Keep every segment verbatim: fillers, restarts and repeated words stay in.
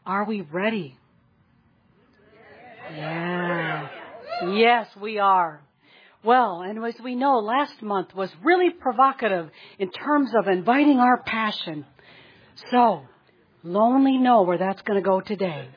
Are we ready? Yeah. Yes, we are. Well, and as we know, last month was really provocative in terms of inviting our passion. So, lonely know where that's going to go today.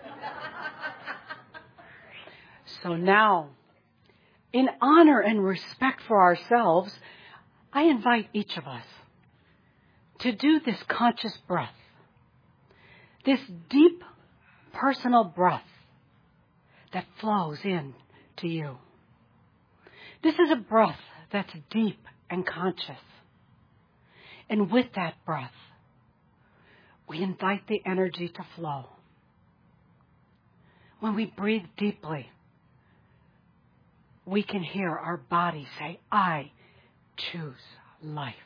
So now, in honor and respect for ourselves, I invite each of us to do this conscious breath, this deep personal breath that flows in to you. This is a breath that's deep and conscious. And with that breath, we invite the energy to flow. When we breathe deeply, we can hear our body say, I choose life.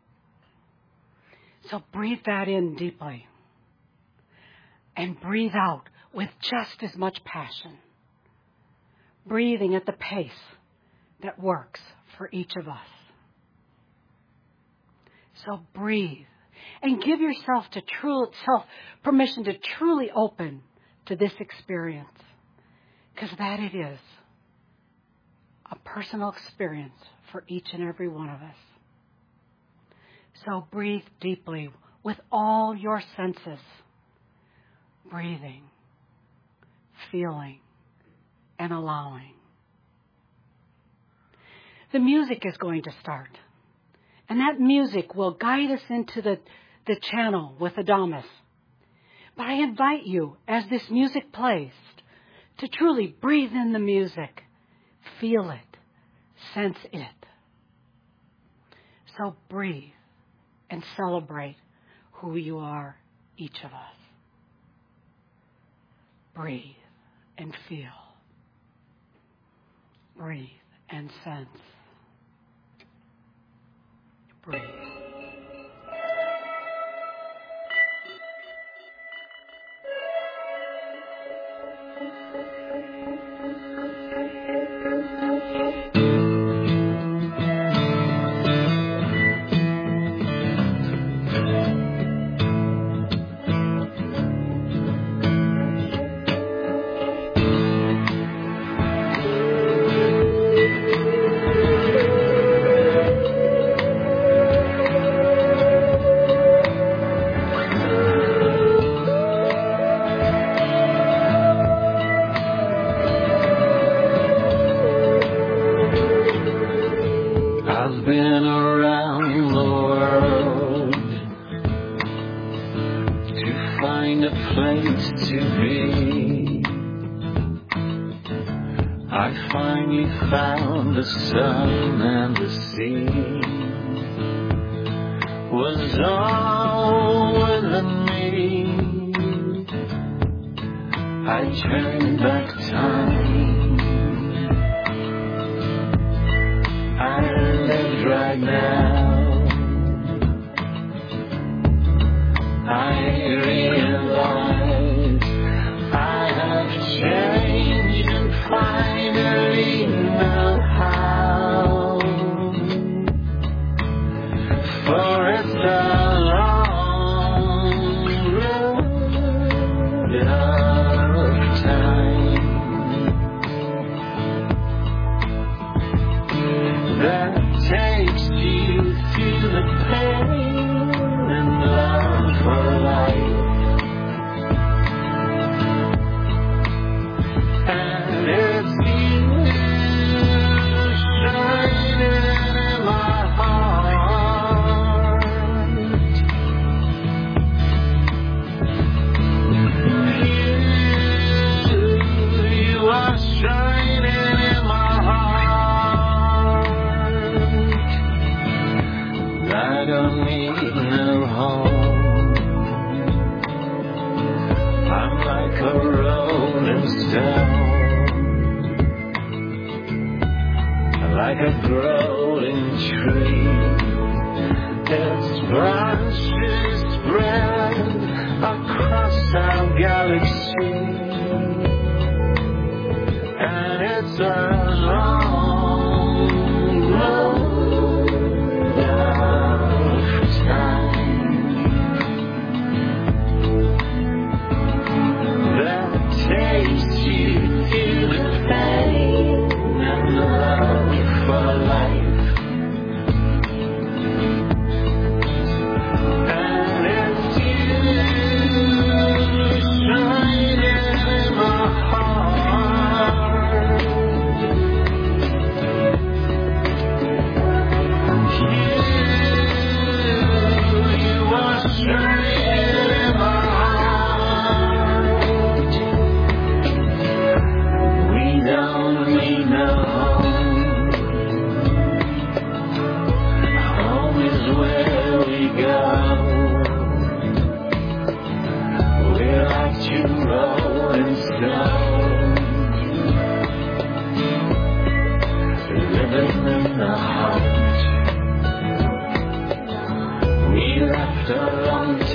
So breathe that in deeply. And breathe out with just as much passion. Breathing at the pace that works for each of us. So breathe and give yourself to true self permission to truly open to this experience, because that it is a personal experience for each and every one of us. So breathe deeply with all your senses, breathing, feeling, and allowing. The music is going to start. And that music will guide us into the, the channel with Adamus. But I invite you, as this music plays, to truly breathe in the music, feel it, sense it. So breathe and celebrate who you are, each of us. Breathe and feel. Breathe and sense. Breathe.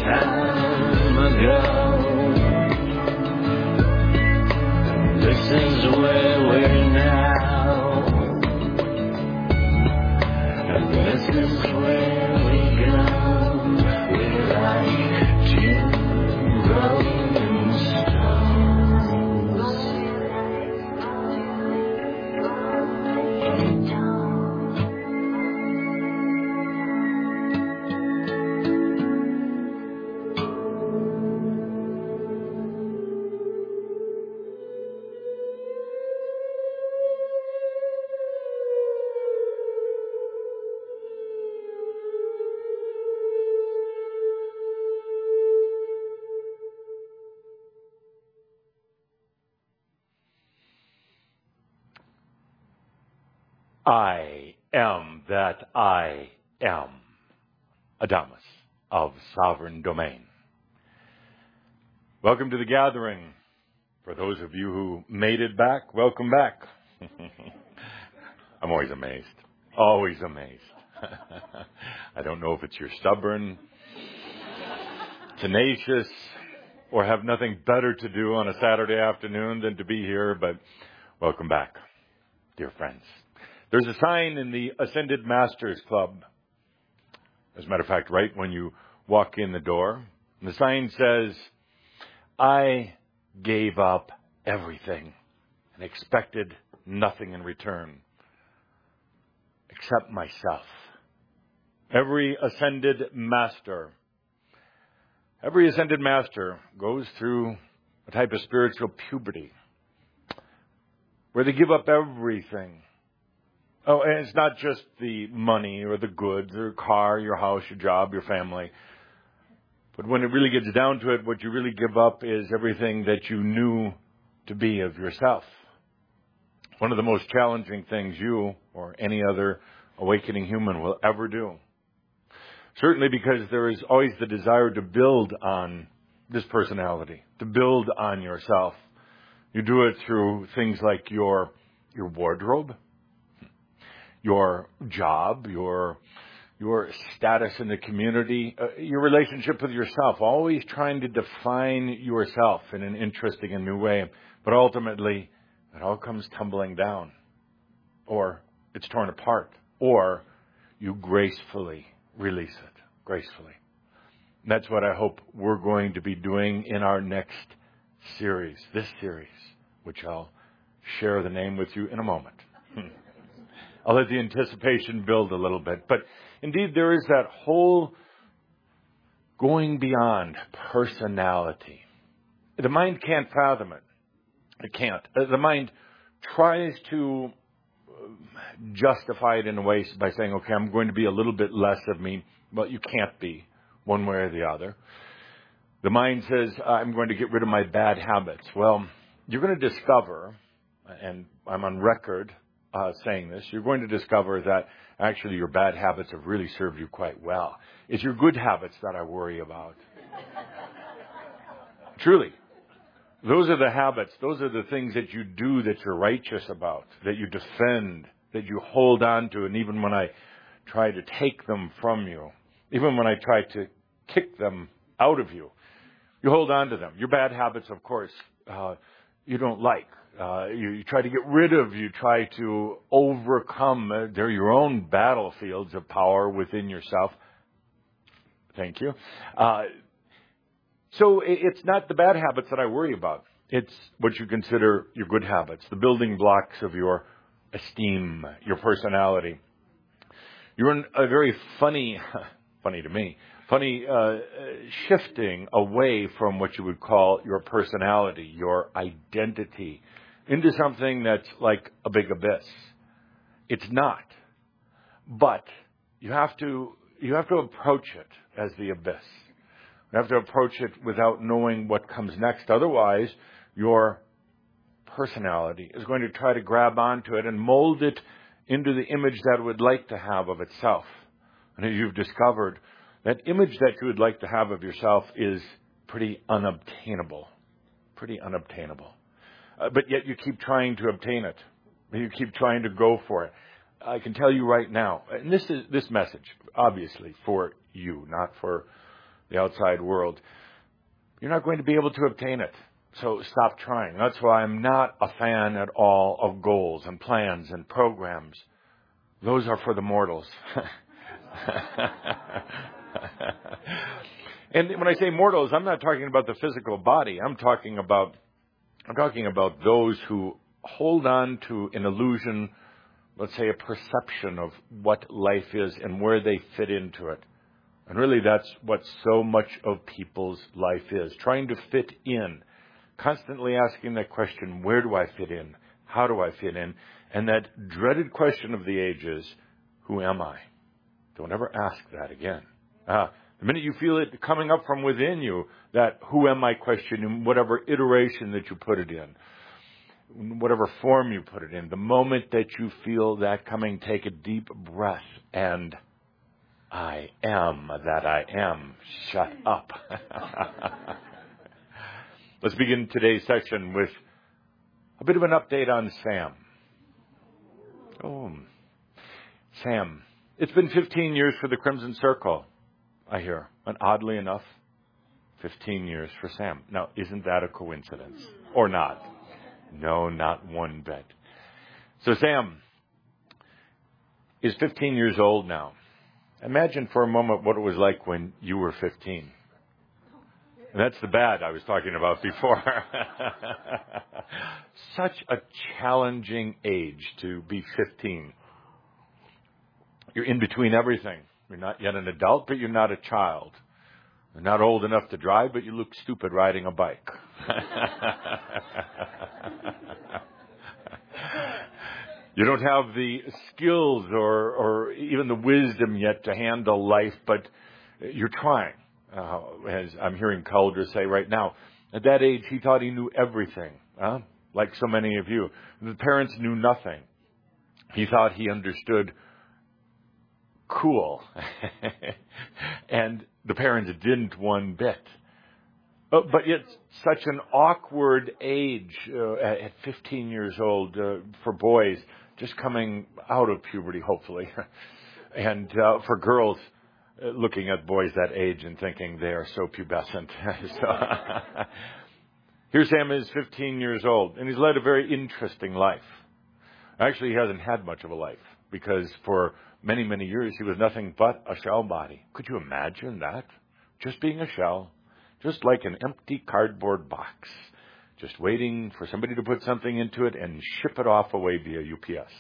time ago. This is where we're now, and this is where we go. We're like two rolling stones. I am that I am, Adamus of Sovereign Domain. Welcome to the gathering. For those of you who made it back, welcome back. I'm always amazed, always amazed. I don't know if it's you're stubborn, tenacious, or have nothing better to do on a Saturday afternoon than to be here, but welcome back, dear friends. There's a sign in the Ascended Masters Club. As a matter of fact, right when you walk in the door, the sign says, I gave up everything and expected nothing in return except myself. Every Ascended Master, every Ascended Master goes through a type of spiritual puberty where they give up everything. Oh, and it's not just the money or the goods or car, your house, your job, your family. But when it really gets down to it, what you really give up is everything that you knew to be of yourself. One of the most challenging things you or any other awakening human will ever do. Certainly because there is always the desire to build on this personality, to build on yourself. You do it through things like your, your wardrobe, your job, your your status in the community, uh, your relationship with yourself, always trying to define yourself in an interesting and new way. But ultimately, it all comes tumbling down, or it's torn apart, or you gracefully release it, gracefully. And that's what I hope we're going to be doing in our next series, this series, which I'll share the name with you in a moment. I'll let the anticipation build a little bit. But indeed, there is that whole going beyond personality. The mind can't fathom it. It can't. The mind tries to justify it in a way by saying, okay, I'm going to be a little bit less of me. Well, you can't be one way or the other. The mind says, I'm going to get rid of my bad habits. Well, you're going to discover, and I'm on record Uh, saying this, you're going to discover that actually your bad habits have really served you quite well. It's your good habits that I worry about. Truly. Those are the habits. Those are the things that you do that you're righteous about, that you defend, that you hold on to. And even when I try to take them from you, even when I try to kick them out of you, you hold on to them. Your bad habits, of course, uh, you don't like. Uh, you, you try to get rid of, you try to overcome. Uh, they're your own battlefields of power within yourself. Thank you. Uh, so it, it's not the bad habits that I worry about. It's what you consider your good habits, the building blocks of your esteem, your personality. You're in a very funny, funny to me, funny uh, shifting away from what you would call your personality, your identity, into something that's like a big abyss. It's not. But you have to you have to approach it as the abyss. You have to approach it without knowing what comes next. Otherwise, your personality is going to try to grab onto it and mold it into the image that it would like to have of itself. And as you've discovered, that image that you would like to have of yourself is pretty unobtainable. Pretty unobtainable. Uh, but yet you keep trying to obtain it. You keep trying to go for it. I can tell you right now, and this is this message, obviously, for you, not for the outside world, you're not going to be able to obtain it. So stop trying. That's why I'm not a fan at all of goals and plans and programs. Those are for the mortals. And when I say mortals, I'm not talking about the physical body. I'm talking about I'm talking about those who hold on to an illusion, let's say a perception of what life is and where they fit into it. And really that's what so much of people's life is, trying to fit in, constantly asking that question, where do I fit in? How do I fit in? And that dreaded question of the ages, who am I? Don't ever ask that again. Ah, the minute you feel it coming up from within you, that who am I question, in whatever iteration that you put it in, whatever form you put it in, the moment that you feel that coming, take a deep breath and I am that I am. Shut up. Let's begin today's section with a bit of an update on Sam. Oh, Sam. It's been fifteen years for the Crimson Circle, I hear. And oddly enough, fifteen years for Sam. Now, isn't that a coincidence? Or not? No, not one bit. So Sam is fifteen years old now. Imagine for a moment what it was like when you were fifteen. And that's the bad I was talking about before. Such a challenging age to be fifteen. You're in between everything. You're not yet an adult, but you're not a child. You're not old enough to drive, but you look stupid riding a bike. You don't have the skills or, or even the wisdom yet to handle life, but you're trying. Uh, as I'm hearing Calder say right now, at that age, he thought he knew everything, huh? Like so many of you. The parents knew nothing. He thought he understood cool. And the parents didn't one bit. Uh, but yet, such an awkward age uh, at fifteen years old uh, for boys, just coming out of puberty, hopefully. And uh, for girls, uh, looking at boys that age and thinking they are so pubescent. So, here Sam is fifteen years old, and he's led a very interesting life. Actually, he hasn't had much of a life, because for many, many years, he was nothing but a shell body. Could you imagine that? Just being a shell. Just like an empty cardboard box. Just waiting for somebody to put something into it and ship it off away via U P S.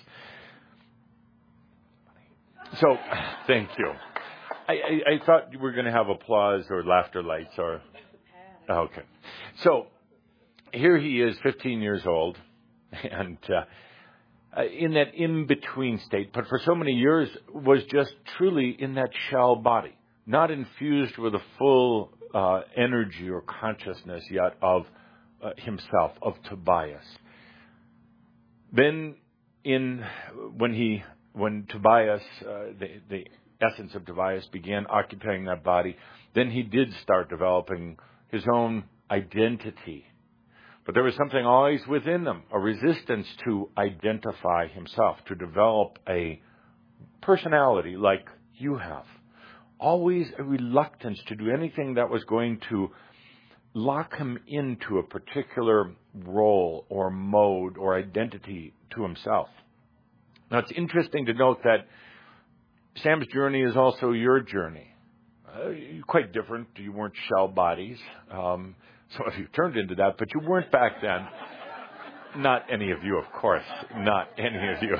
So, thank you. I, I, I thought you were going to have applause or laughter lights or... Okay. So, here he is, fifteen years old, and... Uh, Uh, in that in-between state, but for so many years was just truly in that shell body, not infused with a full uh, energy or consciousness yet of uh, himself, of Tobias. Then, in when he, when Tobias, uh, the, the essence of Tobias began occupying that body, then he did start developing his own identity. But there was something always within them, a resistance to identify himself, to develop a personality like you have. Always a reluctance to do anything that was going to lock him into a particular role or mode or identity to himself. Now, it's interesting to note that Sam's journey is also your journey. Uh, quite different. You weren't shell bodies. Um, Some of you turned into that, but you weren't back then. Not any of you, of course. Not any of you.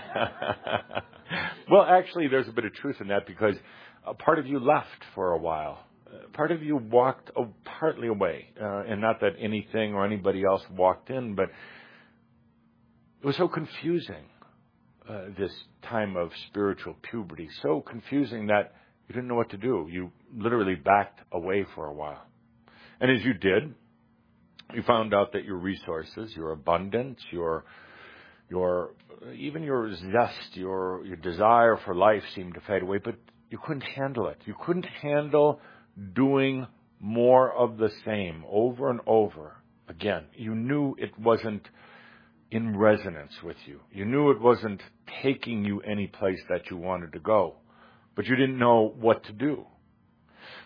Well, actually, there's a bit of truth in that, because a part of you left for a while. Uh, part of you walked oh, partly away. Uh, and not that anything or anybody else walked in, but it was so confusing, uh, this time of spiritual puberty. So confusing that you didn't know what to do. You literally backed away for a while. And as you did, you found out that your resources, your abundance, your, your, even your zest, your, your desire for life seemed to fade away, but you couldn't handle it. You couldn't handle doing more of the same over and over again. You knew it wasn't in resonance with you. You knew it wasn't taking you any place that you wanted to go, but you didn't know what to do.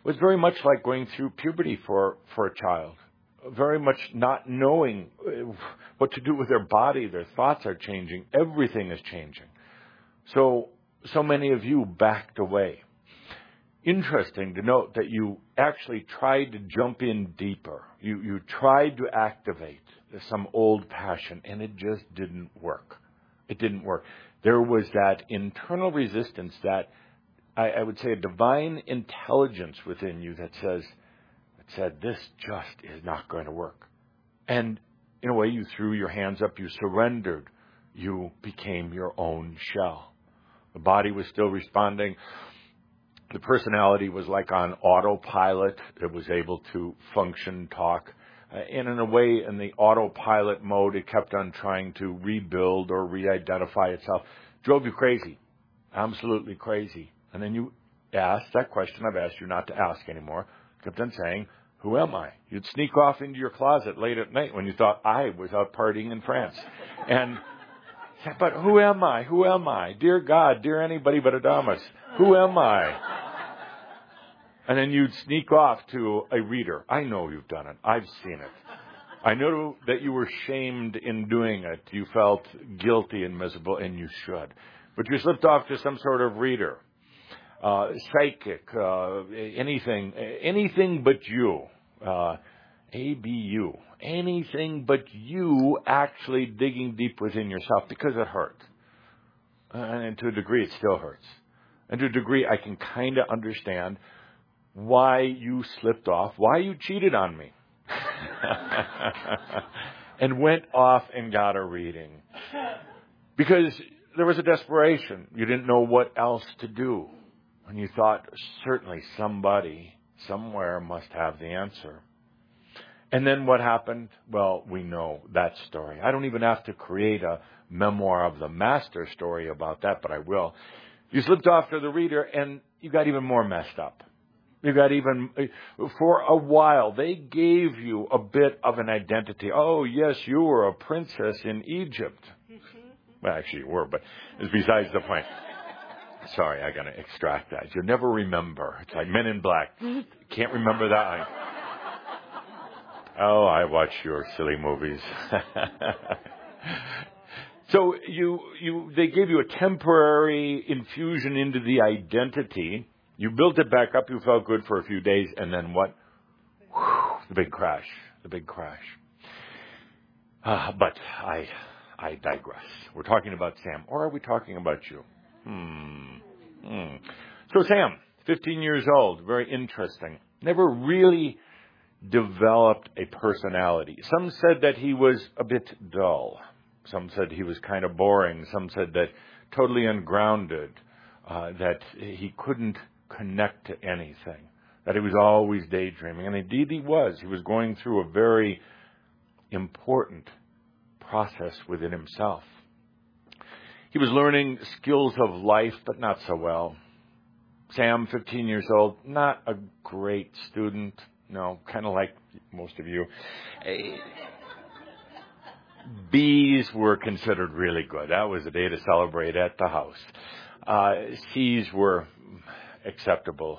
was very much like going through puberty for, for a child. Very much not knowing what to do with their body. Their thoughts are changing. Everything is changing. So, so many of you backed away. Interesting to note that you actually tried to jump in deeper. You, you tried to activate some old passion, and it just didn't work. It didn't work. There was that internal resistance, that I, I would say a divine intelligence within you that says, that said, this just is not going to work. And in a way, you threw your hands up, you surrendered, you became your own shell. The body was still responding. The personality was like on autopilot. It was able to function, talk. Uh, and in a way, in the autopilot mode, it kept on trying to rebuild or re-identify itself. Drove you crazy. Absolutely crazy. And then you asked that question I've asked you not to ask anymore. Kept on saying, who am I? You'd sneak off into your closet late at night when you thought I was out partying in France. And, but who am I? Who am I? Dear God, dear anybody but Adamus, who am I? And then you'd sneak off to a reader. I know you've done it. I've seen it. I know that you were shamed in doing it. You felt guilty and miserable, and you should. But you slipped off to some sort of reader, uh, psychic, uh, anything, anything but you, uh, A B U, anything but you actually digging deep within yourself, because it hurt. And to a degree, it still hurts. And to a degree, I can kind of understand why you slipped off, why you cheated on me, and went off and got a reading. Because there was a desperation. You didn't know what else to do. And you thought, certainly somebody, somewhere must have the answer. And then what happened? Well, we know that story. I don't even have to create a memoir of the master story about that, but I will. You slipped off to the reader, and you got even more messed up. You got even, for a while, they gave you a bit of an identity. Oh, yes, you were a princess in Egypt. Well, actually you were, but it's besides the point. Sorry, I got to extract that. You'll never remember. It's like Men in Black. Can't remember that. Oh, I watch your silly movies. So you, you, they gave you a temporary infusion into the identity. You built it back up. You felt good for a few days, and then what? Whew, the big crash. The big crash. Uh, but I, I digress. We're talking about Sam, or are we talking about you? Hmm. hmm. So Sam, fifteen years old, very interesting. Never really developed a personality. Some said that he was a bit dull. Some said he was kind of boring. Some said that totally ungrounded, uh, that he couldn't connect to anything, that he was always daydreaming. And indeed he was. He was going through a very important process within himself. He was learning skills of life, but not so well. Sam, fifteen years old, not a great student. No, kind of like most of you. B's were considered really good. That was a day to celebrate at the house. Uh, C's were acceptable.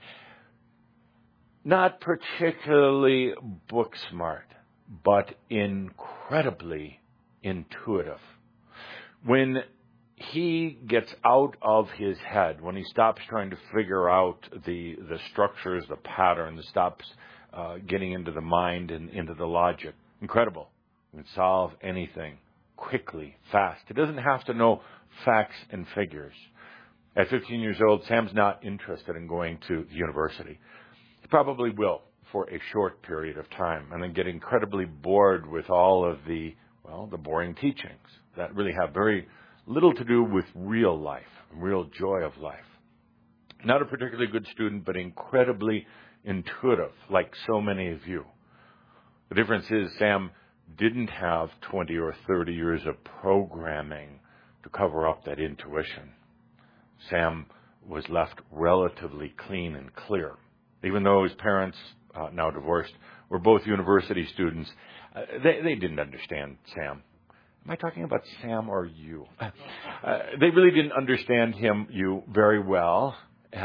Not particularly book smart, but incredibly intuitive. When he gets out of his head, when he stops trying to figure out the the structures, the pattern, stops uh, getting into the mind and into the logic, incredible. He can solve anything quickly, fast. He doesn't have to know facts and figures. At fifteen years old, Sam's not interested in going to university. He probably will for a short period of time and then get incredibly bored with all of the, well, the boring teachings that really have very little to do with real life, real joy of life. Not a particularly good student, but incredibly intuitive, like so many of you. The difference is Sam didn't have twenty or thirty years of programming to cover up that intuition. Sam was left relatively clean and clear. Even though his parents, uh, now divorced, were both university students, uh, they, they didn't understand Sam. Am I talking about Sam or you? Uh, they really didn't understand him, you, very well. Uh,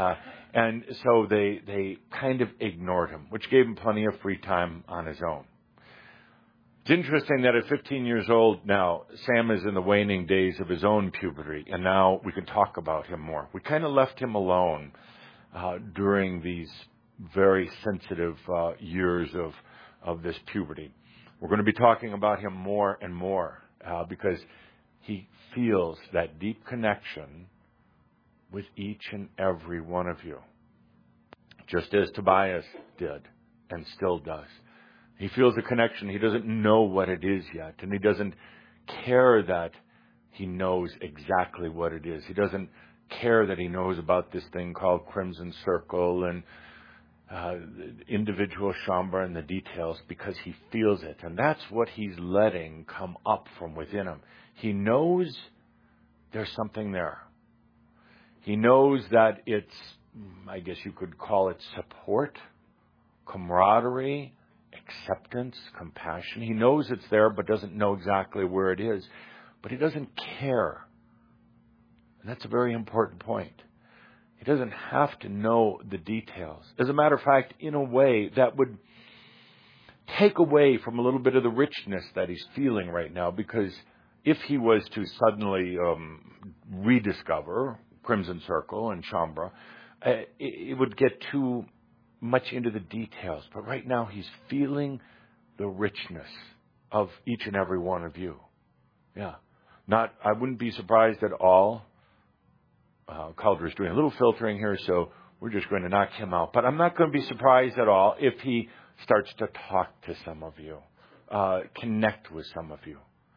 And so they, they kind of ignored him, which gave him plenty of free time on his own. It's interesting that at fifteen years old now, Sam is in the waning days of his own puberty, and now we can talk about him more. We kind of left him alone uh, during these very sensitive uh, years of, of this puberty. We're going to be talking about him more and more uh, because he feels that deep connection with each and every one of you, just as Tobias did and still does. He feels a connection. He doesn't know what it is yet, and he doesn't care that he knows exactly what it is. He doesn't care that he knows about this thing called Crimson Circle and uh, individual Shaumbra and the details, because he feels it. And that's what he's letting come up from within him. He knows there's something there. He knows that it's, I guess you could call it support, camaraderie, acceptance, compassion. He knows it's there, but doesn't know exactly where it is. But he doesn't care. And that's a very important point. He doesn't have to know the details. As a matter of fact, in a way, that would take away from a little bit of the richness that he's feeling right now, because if he was to suddenly um, rediscover Crimson Circle and Shaumbra, uh, it, it would get too much into the details. But right now he's feeling the richness of each and every one of you. Yeah. Not, I wouldn't be surprised at all. Uh, Calder's doing a little filtering here, so we're just going to knock him out. But I'm not going to be surprised at all if he starts to talk to some of you, uh, connect with some of you.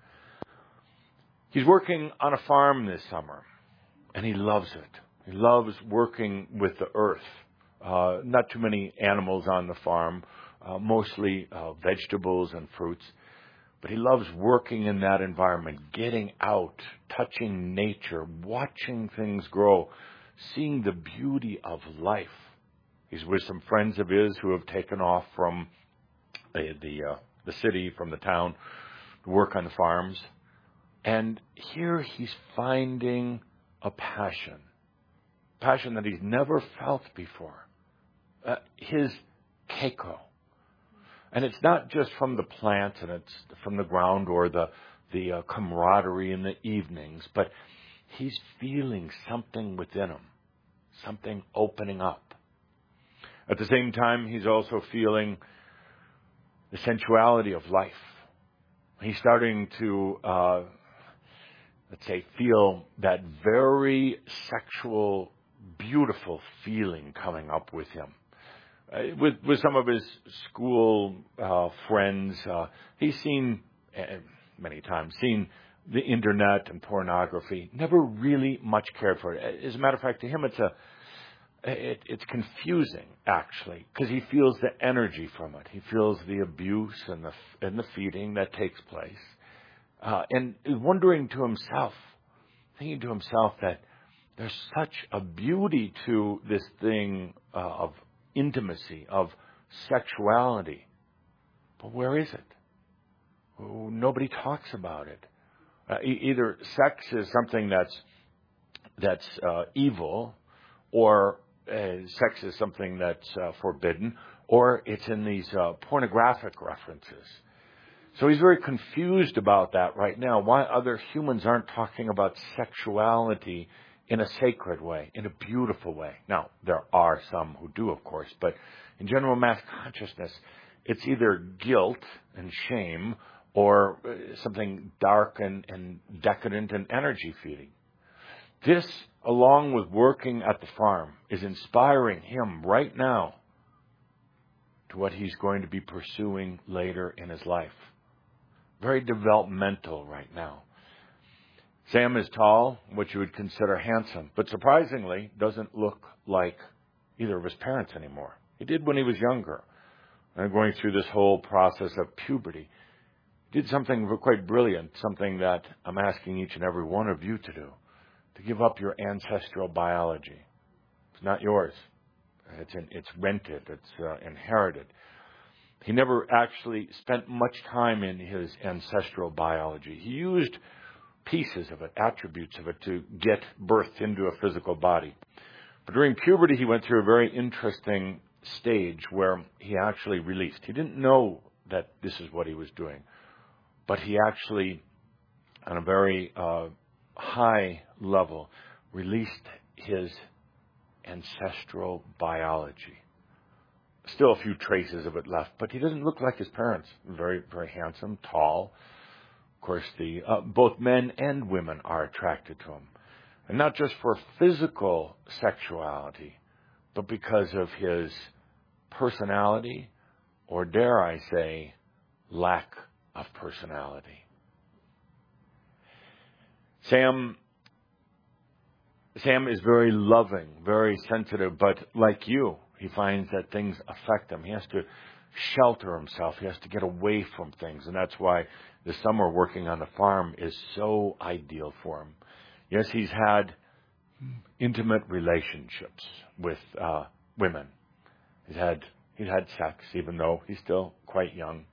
He's working on a farm this summer, and he loves it. He loves working with the earth. Uh, not too many animals on the farm, uh, mostly uh, vegetables and fruits. But he loves working in that environment, getting out, touching nature, watching things grow, seeing the beauty of life. He's with some friends of his who have taken off from the the, uh, the city, from the town, to work on the farms. And here he's finding a passion, passion that he's never felt before. Uh, his keiko. And it's not just from the plant and it's from the ground or the, the uh, camaraderie in the evenings, but he's feeling something within him, something opening up. At the same time, he's also feeling the sensuality of life. He's starting to, uh, let's say, feel that very sexual, beautiful feeling coming up with him. Uh, with with some of his school uh, friends, uh, he's seen uh, many times seen the internet and pornography. Never really much cared for it. As a matter of fact, to him, it's a it, it's confusing actually, because he feels the energy from it. He feels the abuse and the and the feeding that takes place, uh, and wondering to himself, thinking to himself that there's such a beauty to this thing uh, of intimacy, of sexuality. But where is it? Oh, nobody talks about it. Uh, e- either sex is something that's that's uh, evil, or uh, sex is something that's uh, forbidden, or it's in these uh, pornographic references. So he's very confused about that right now. Why other humans aren't talking about sexuality in a sacred way, in a beautiful way. Now, there are some who do, of course, but in general mass consciousness, it's either guilt and shame or something dark and, and decadent and energy feeding. This, along with working at the farm, is inspiring him right now to what he's going to be pursuing later in his life. Very developmental right now. Sam is tall, what you would consider handsome, but surprisingly doesn't look like either of his parents anymore. He did when he was younger, and going through this whole process of puberty. He did something quite brilliant, something that I'm asking each and every one of you to do, to give up your ancestral biology. It's not yours. It's in, it's rented. It's uh, inherited. He never actually spent much time in his ancestral biology. He used pieces of it, attributes of it, to get birthed into a physical body. But during puberty, he went through a very interesting stage where he actually released. He didn't know that this is what he was doing, but he actually, on a very uh, high level, released his ancestral biology. Still a few traces of it left, but he doesn't look like his parents. Very, very handsome, tall. Of course, the uh, both men and women are attracted to him. And not just for physical sexuality, but because of his personality, or dare I say, lack of personality. Sam, Sam is very loving, very sensitive, but like you, he finds that things affect him. He has to shelter himself. He has to get away from things. And that's why the summer working on the farm is so ideal for him. Yes, he's had intimate relationships with uh, women. He's had he's had sex, even though he's still quite young.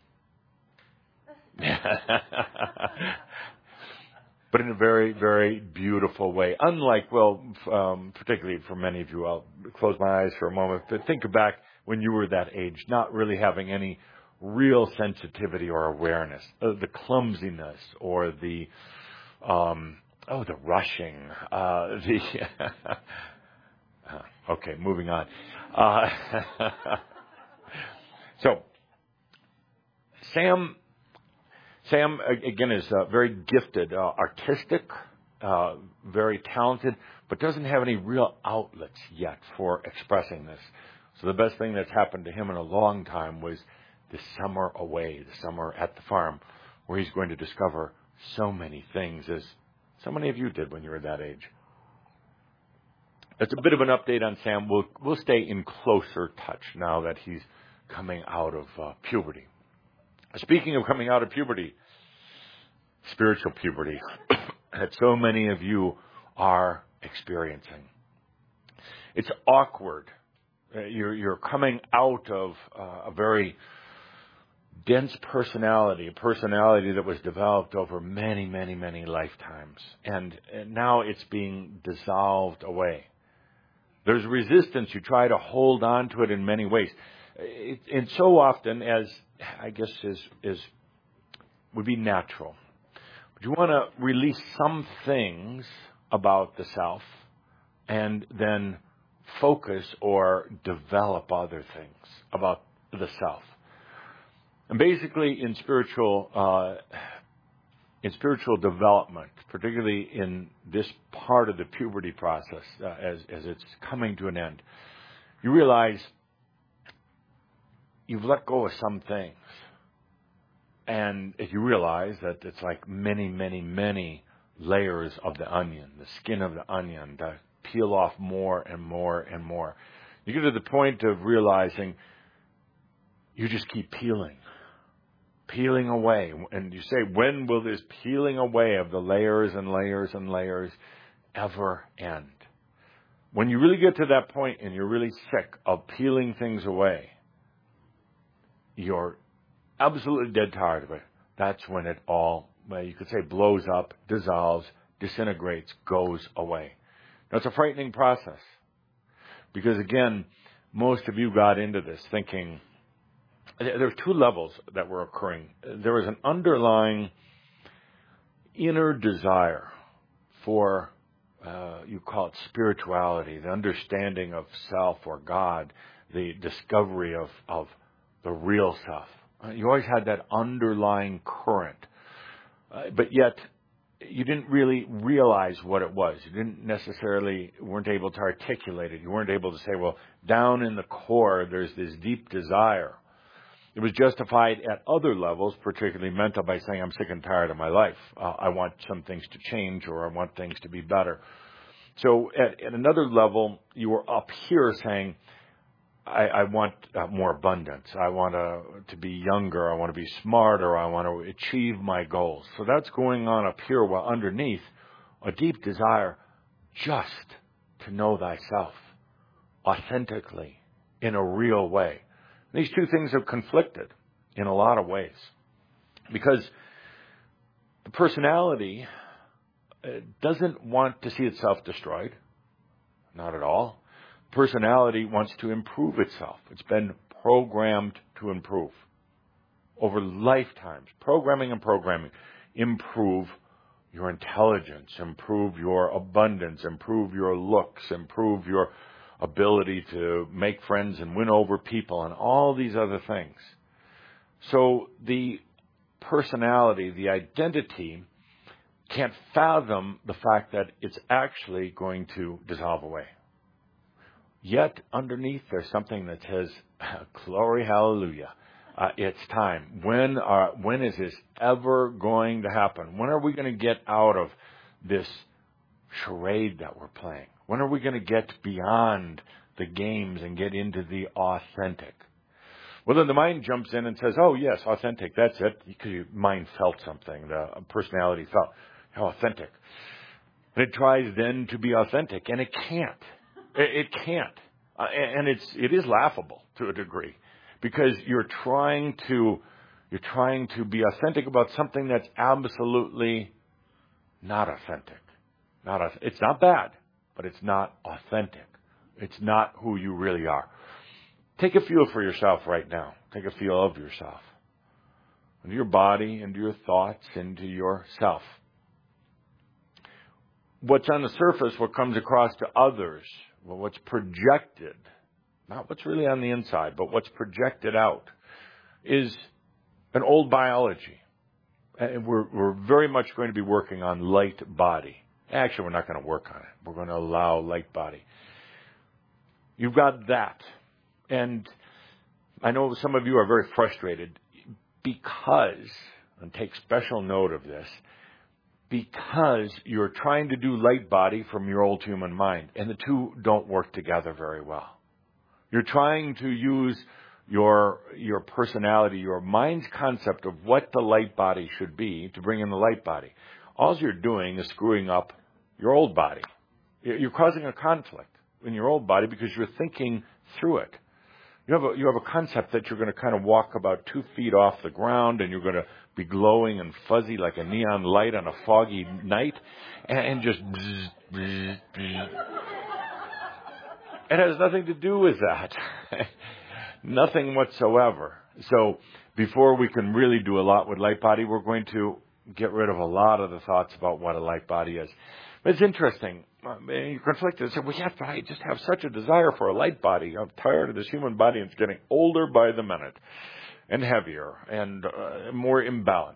But in a very, very beautiful way. Unlike, well, um, particularly for many of you, I'll close my eyes for a moment, but think back when you were that age, not really having any real sensitivity or awareness. Uh, the clumsiness or the, um, oh, the rushing. Uh, the okay, moving on. Uh, so, Sam... Sam, again, is uh, very gifted, uh, artistic, uh, very talented, but doesn't have any real outlets yet for expressing this. So the best thing that's happened to him in a long time was the summer away, the summer at the farm, where he's going to discover so many things, as so many of you did when you were that age. That's a bit of an update on Sam. We'll, we'll stay in closer touch now that he's coming out of uh, puberty. Speaking of coming out of puberty, spiritual puberty, that so many of you are experiencing. It's awkward. You're, you're coming out of uh, a very dense personality, a personality that was developed over many, many, many lifetimes. And, and now it's being dissolved away. There's resistance. You try to hold on to it in many ways. It, and so often, as I guess is, is would be natural, but you want to release some things about the self and then focus or develop other things about the self. And basically, in spiritual uh, in spiritual development, particularly in this part of the puberty process, uh, as as it's coming to an end, you realize you've let go of some things. And if you realize that it's like many, many, many layers of the onion, the skin of the onion, that peel off more and more and more. You get to the point of realizing you just keep peeling, peeling away. And you say, when will this peeling away of the layers and layers and layers ever end? When you really get to that point and you're really sick of peeling things away, you're absolutely dead tired of it. That's when it all, well, you could say, blows up, dissolves, disintegrates, goes away. Now, it's a frightening process. Because, again, most of you got into this thinking, there's two levels that were occurring. There was an underlying inner desire for, uh, you call it spirituality, the understanding of self or God, the discovery of, of the real self. You always had that underlying current. Uh, but yet, you didn't really realize what it was. You didn't necessarily, weren't able to articulate it. You weren't able to say, well, down in the core, there's this deep desire. It was justified at other levels, particularly mental, by saying, I'm sick and tired of my life. Uh, I want some things to change, or I want things to be better. So at, at another level, you were up here saying, I, I want uh, more abundance. I want to, to be younger. I want to be smarter. I want to achieve my goals. So that's going on up here, while underneath, a deep desire just to know thyself authentically, in a real way. These two things have conflicted in a lot of ways, because the personality doesn't want to see itself destroyed. Not at all. Personality wants to improve itself. It's been programmed to improve. Over lifetimes, programming and programming, improve your intelligence, improve your abundance, improve your looks, improve your ability to make friends and win over people and all these other things. So the personality, the identity, can't fathom the fact that it's actually going to dissolve away. Yet underneath there's something that says, glory, hallelujah. Uh, it's time. When are, when is this ever going to happen? When are we going to get out of this charade that we're playing? When are we going to get beyond the games and get into the authentic? Well, then the mind jumps in and says, oh, yes, authentic, that's it. Because your mind felt something. The personality felt how authentic. And it tries then to be authentic, and it can't. It, it can't. Uh, and it's, it is laughable to a degree. Because you're trying to, you're trying to be authentic about something that's absolutely not authentic. Not, it's not bad, but it's not authentic. It's not who you really are. Take a feel for yourself right now. Take a feel of yourself. Into your body, into your thoughts, into yourself. What's on the surface, what comes across to others, well, what's projected, not what's really on the inside, but what's projected out, is an old biology. And we're, we're very much going to be working on light body. Actually, we're not going to work on it. We're going to allow light body. You've got that. And I know some of you are very frustrated because, and take special note of this, because you're trying to do light body from your old human mind, and the two don't work together very well. You're trying to use your your personality, your mind's concept of what the light body should be to bring in the light body. All you're doing is screwing up your old body. You're causing a conflict in your old body because you're thinking through it. You have a, you have a concept that you're going to kind of walk about two feet off the ground and you're going to be glowing and fuzzy like a neon light on a foggy night and, and just bzz, bzz, bzz. It has nothing to do with that. Nothing whatsoever. So before we can really do a lot with light body, we're going to get rid of a lot of the thoughts about what a light body is. But it's interesting. You're conflicted. So we have to I just have such a desire for a light body. I'm tired of this human body. It's getting older by the minute and heavier and uh, more imbalanced.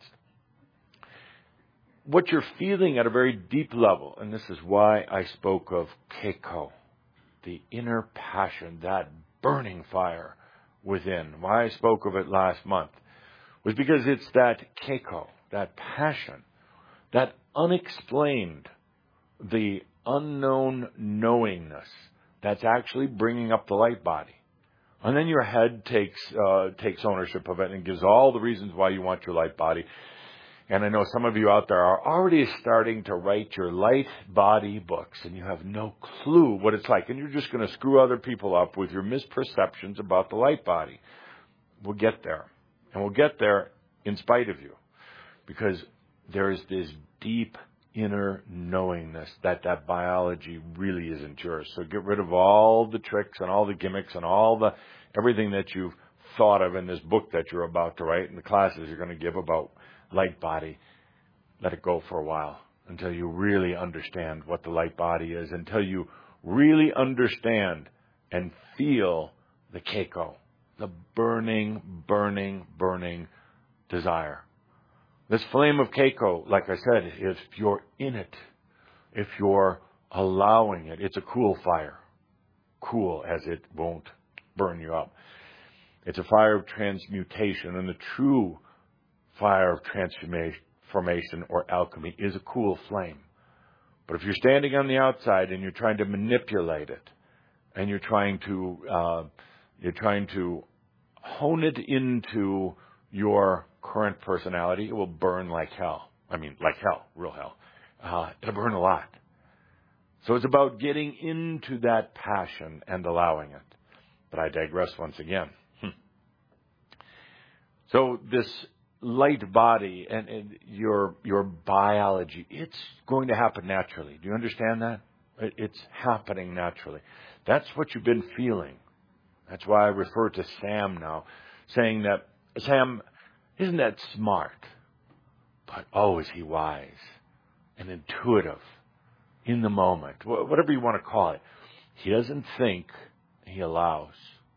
What you're feeling at a very deep level, and this is why I spoke of Keiko, the inner passion, that burning fire within. Why I spoke of it last month was because it's that Keiko, that passion, that unexplained, the unknown knowingness that's actually bringing up the light body. And then your head takes uh, takes ownership of it and gives all the reasons why you want your light body. And I know some of you out there are already starting to write your light body books, and you have no clue what it's like. And you're just going to screw other people up with your misperceptions about the light body. We'll get there. And we'll get there in spite of you. Because there is this deep inner knowingness that that biology really isn't yours. So get rid of all the tricks and all the gimmicks and all the everything that you've thought of in this book that you're about to write and the classes you're going to give about light body. Let it go for a while until you really understand what the light body is, until you really understand and feel the Keiko, the burning, burning, burning desire. This flame of Keiko, like I said, if you're in it, if you're allowing it, it's a cool fire. Cool as it won't burn you up. It's a fire of transmutation, and the true fire of transformation or alchemy is a cool flame. But if you're standing on the outside and you're trying to manipulate it, and you're trying to uh, you're trying to hone it into your current personality, it will burn like hell. I mean, like hell, real hell. Uh, it'll burn a lot. So it's about getting into that passion and allowing it. But I digress once again. Hmm. So this light body and, and your your biology, it's going to happen naturally. Do you understand that? It's happening naturally. That's what you've been feeling. That's why I refer to Sam now, saying that, Sam, isn't that smart? But oh, is he wise and intuitive in the moment, whatever you want to call it. He doesn't think, he allows.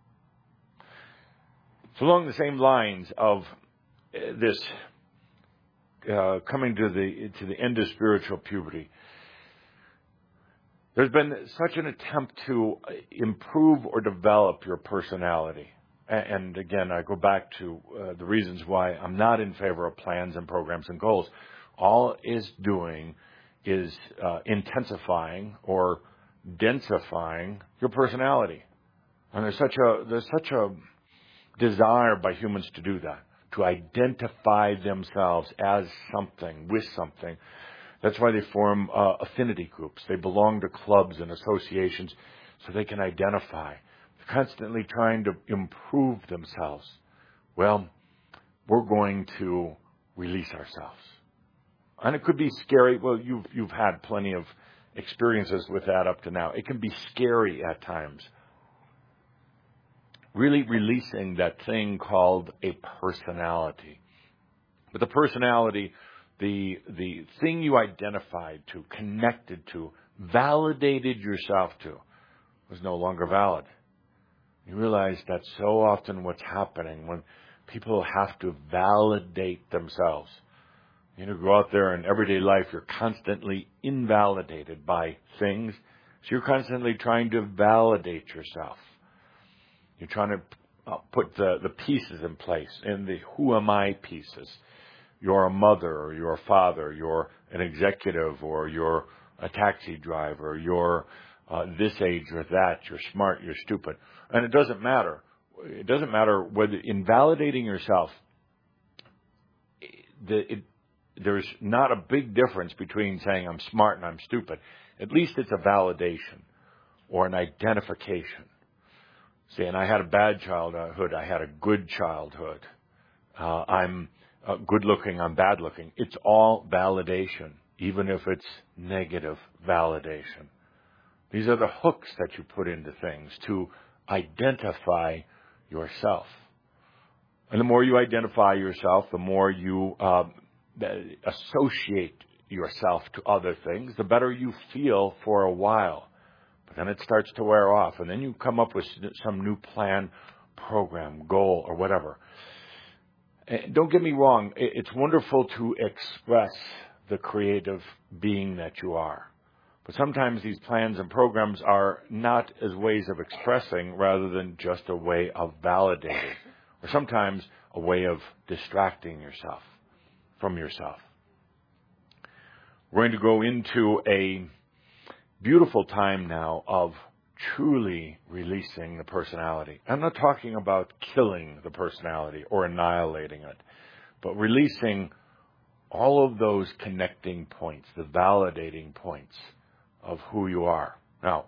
It's along the same lines of this uh, coming to the to the end of spiritual puberty. There's been such an attempt to improve or develop your personality. And again, I go back to uh, the reasons why I'm not in favor of plans and programs and goals. All it's doing is uh, intensifying or densifying your personality. And there's such a there's such a desire by humans to do that, to identify themselves as something, with something. That's why they form uh, affinity groups. They belong to clubs and associations so they can identify. They're constantly trying to improve themselves. Well, we're going to release ourselves. And it could be scary. Well, you've, you've had plenty of experiences with that up to now. It can be scary at times. Really releasing that thing called a personality. But the personality, the the thing you identified to, connected to, validated yourself to, was no longer valid. You realize that's so often what's happening when people have to validate themselves. You know, go out there in everyday life, you're constantly invalidated by things. So you're constantly trying to validate yourself. You're trying to uh, put the, the pieces in place, in the who am I pieces. You're a mother, or you're a father, you're an executive, or you're a taxi driver, you're uh, this age or that, you're smart, you're stupid. And it doesn't matter. It doesn't matter whether invalidating yourself, the, it, there's not a big difference between saying I'm smart and I'm stupid. At least it's a validation or an identification. Saying I had a bad childhood, I had a good childhood. Uh, I'm uh, good looking, I'm bad looking. It's all validation, even if it's negative validation. These are the hooks that you put into things to identify yourself. And the more you identify yourself, the more you uh, associate yourself to other things, the better you feel for a while. But then it starts to wear off, and then you come up with some new plan, program, goal, or whatever. And don't get me wrong, it's wonderful to express the creative being that you are. But sometimes these plans and programs are not as ways of expressing rather than just a way of validating, or sometimes a way of distracting yourself from yourself. We're going to go into a beautiful time now of truly releasing the personality. I'm not talking about killing the personality or annihilating it, but releasing all of those connecting points, the validating points of who you are. Now,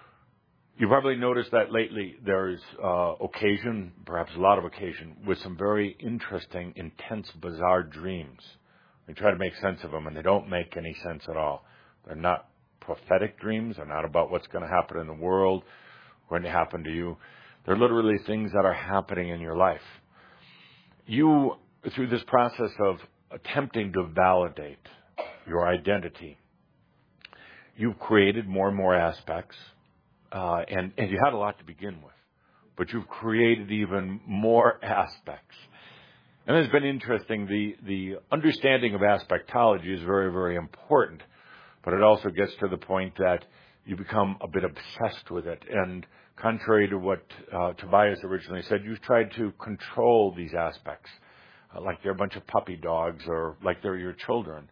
you probably noticed that lately there's uh, occasion, perhaps a lot of occasion, with some very interesting, intense, bizarre dreams. We try to make sense of them, and they don't make any sense at all. They're not prophetic dreams. They're not about what's going to happen in the world, going to happen to you. They're literally things that are happening in your life. You, through this process of attempting to validate your identity, you've created more and more aspects, uh, and, and you had a lot to begin with, but you've created even more aspects. And it's been interesting. The, the understanding of aspectology is very, very important. But it also gets to the point that you become a bit obsessed with it. And contrary to what uh, Tobias originally said, you've tried to control these aspects, uh, like they're a bunch of puppy dogs or like they're your children.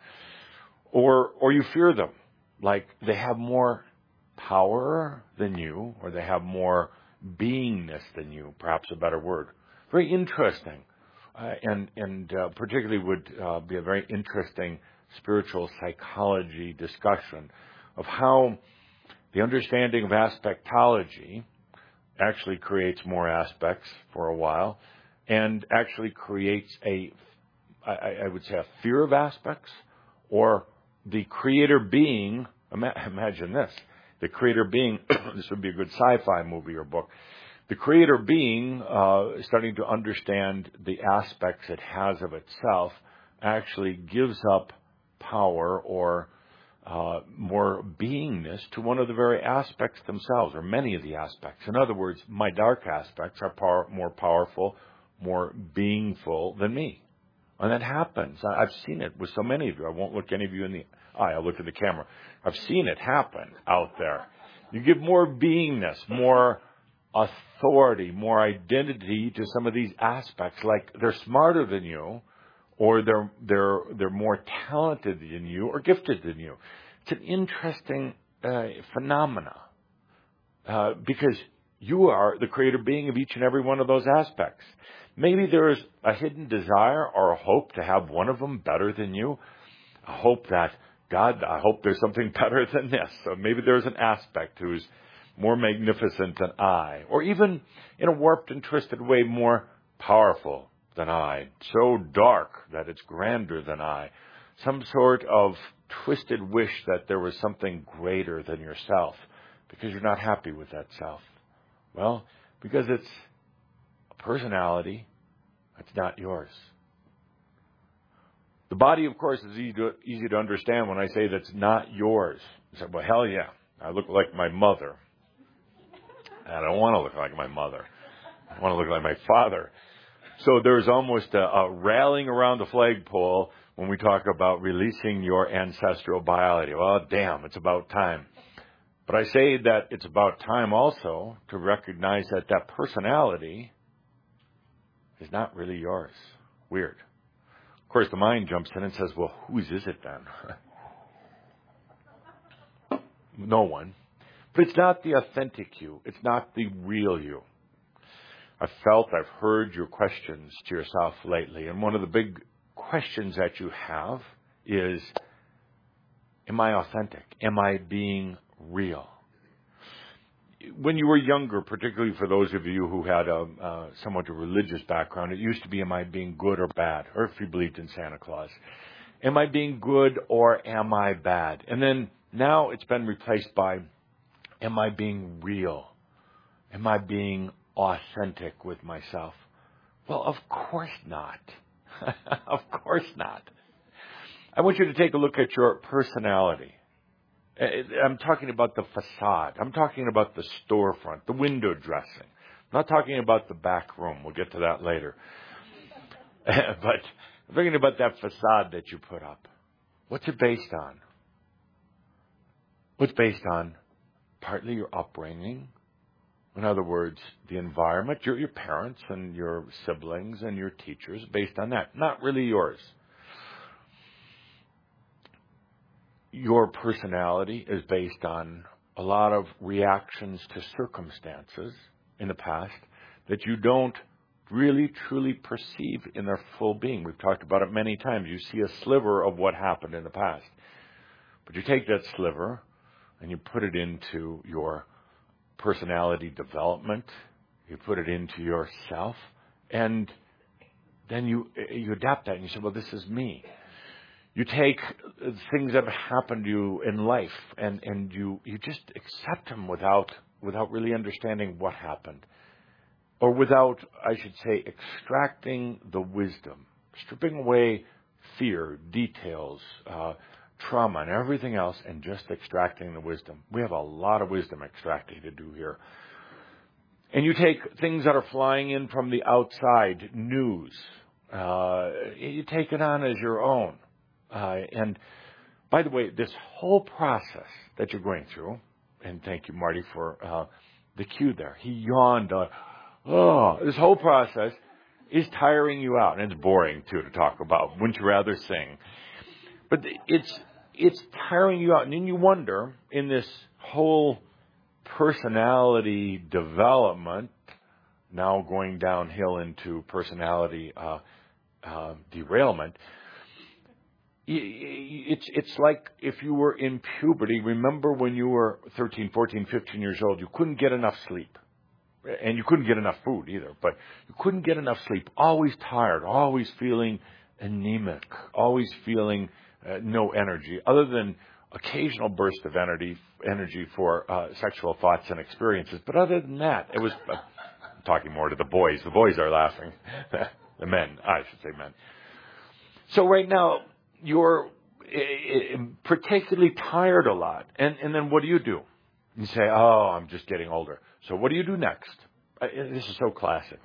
Or, or you fear them, like they have more power than you, or they have more beingness than you, perhaps a better word. Very interesting. Uh, and and uh, particularly would uh, be a very interesting spiritual psychology discussion of how the understanding of aspectology actually creates more aspects for a while and actually creates a, I, I would say, a fear of aspects, or the creator being, imagine this, the creator being, this would be a good sci-fi movie or book, the creator being, uh, starting to understand the aspects it has of itself, actually gives up power or uh, more beingness to one of the very aspects themselves, or many of the aspects. In other words, my dark aspects are power, more powerful, more beingful than me. And that happens. I, I've seen it with so many of you. I won't look any of you in the eye. I'll look at the camera. I've seen it happen out there. You give more beingness, more authority, more identity to some of these aspects, like they're smarter than you, or they're they're they're more talented than you, or gifted than you. It's an interesting uh, phenomena uh, because you are the creator being of each and every one of those aspects. Maybe there is a hidden desire or a hope to have one of them better than you. A hope that God, I hope there's something better than this. So maybe there's an aspect who's more magnificent than I, or even in a warped and twisted way, more powerful than I, so dark that it's grander than I. Some sort of twisted wish that there was something greater than yourself because you're not happy with that self. Well, because it's a personality that's not yours. The body, of course, is easy to, easy to understand when I say that's not yours. You say, well, hell yeah, I look like my mother. I don't want to look like my mother. I want to look like my father. So there's almost a, a rallying around the flagpole when we talk about releasing your ancestral biology. Well, damn, it's about time. But I say that it's about time also to recognize that that personality is not really yours. Weird. Of course, the mind jumps in and says, well, whose is it then? No one. But it's not the authentic you. It's not the real you. I've felt, I've heard your questions to yourself lately. And one of the big questions that you have is, am I authentic? Am I being real? When you were younger, particularly for those of you who had a uh, somewhat a religious background, it used to be, am I being good or bad? Or if you believed in Santa Claus. Am I being good or am I bad? And then now it's been replaced by, am I being real? Am I being authentic with myself? Well, of course not. Of course not. I want you to take a look at your personality. I'm talking about the facade. I'm talking about the storefront, the window dressing. I'm not talking about the back room. We'll get to that later. But I'm thinking about that facade that you put up. What's it based on? What's based on? Partly your upbringing. In other words, the environment, your, your parents and your siblings and your teachers, based on that. Not really yours. Your personality is based on a lot of reactions to circumstances in the past that you don't really truly perceive in their full being. We've talked about it many times. You see a sliver of what happened in the past. But you take that sliver and you put it into your personality development, you put it into yourself, and then you you adapt that and you say, well, this is me. You take things that have happened to you in life and, and you, you just accept them without without really understanding what happened. Or without, I should say, extracting the wisdom, stripping away fear, details, uh, trauma, and everything else, and just extracting the wisdom. We have a lot of wisdom extracting to do here. And you take things that are flying in from the outside, news, uh, you take it on as your own. Uh, and by the way, this whole process that you're going through, and thank you, Marty, for uh, the cue there. He yawned. Uh, oh, this whole process is tiring you out, and it's boring too to talk about. Wouldn't you rather sing? But it's it's tiring you out, and then you wonder in this whole personality development, now going downhill into personality uh, uh, derailment. It's it's like if you were in puberty. Remember when you were thirteen, fourteen, fifteen years old, you couldn't get enough sleep. And you couldn't get enough food either. But you couldn't get enough sleep. Always tired. Always feeling anemic. Always feeling uh, no energy. Other than occasional burst of energy, energy for uh, sexual thoughts and experiences. But other than that, it was, uh, I'm talking more to the boys. The boys are laughing. The men, I should say men. So right now, you're uh, particularly tired a lot. And, and then what do you do? You say, oh, I'm just getting older. So what do you do next? Uh, this is so classic.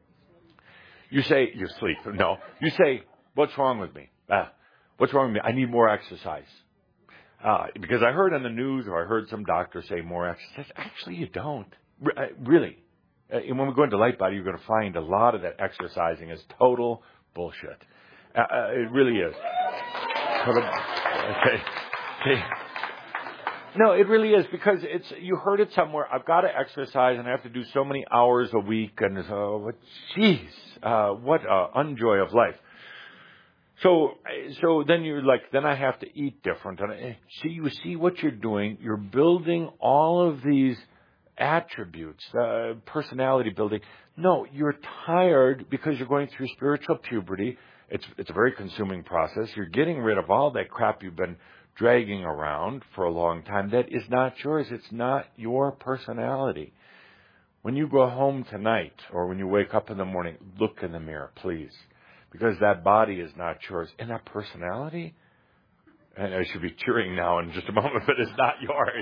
You say, you sleep. No. You say, what's wrong with me? Uh, what's wrong with me? I need more exercise. Uh, because I heard on the news or I heard some doctor say more exercise. Actually, you don't. R- really. Uh, and when we go into Lightbody, you're going to find a lot of that exercising is total bullshit. Uh, uh, it really is. Total, okay. Okay. No, it really is because it's, you heard it somewhere. I've got to exercise and I have to do so many hours a week and so, what, geez, uh, what a unjoy of life. So, so then you're like, then I have to eat different. And I, see, you see what you're doing. You're building all of these attributes, uh, personality building. No, you're tired because you're going through spiritual puberty. It's, it's a very consuming process. You're getting rid of all that crap you've been dragging around for a long time. That is not yours. It's not your personality. When you go home tonight or when you wake up in the morning, look in the mirror, please. Because that body is not yours. And that personality, and I should be cheering now in just a moment, but it's not yours.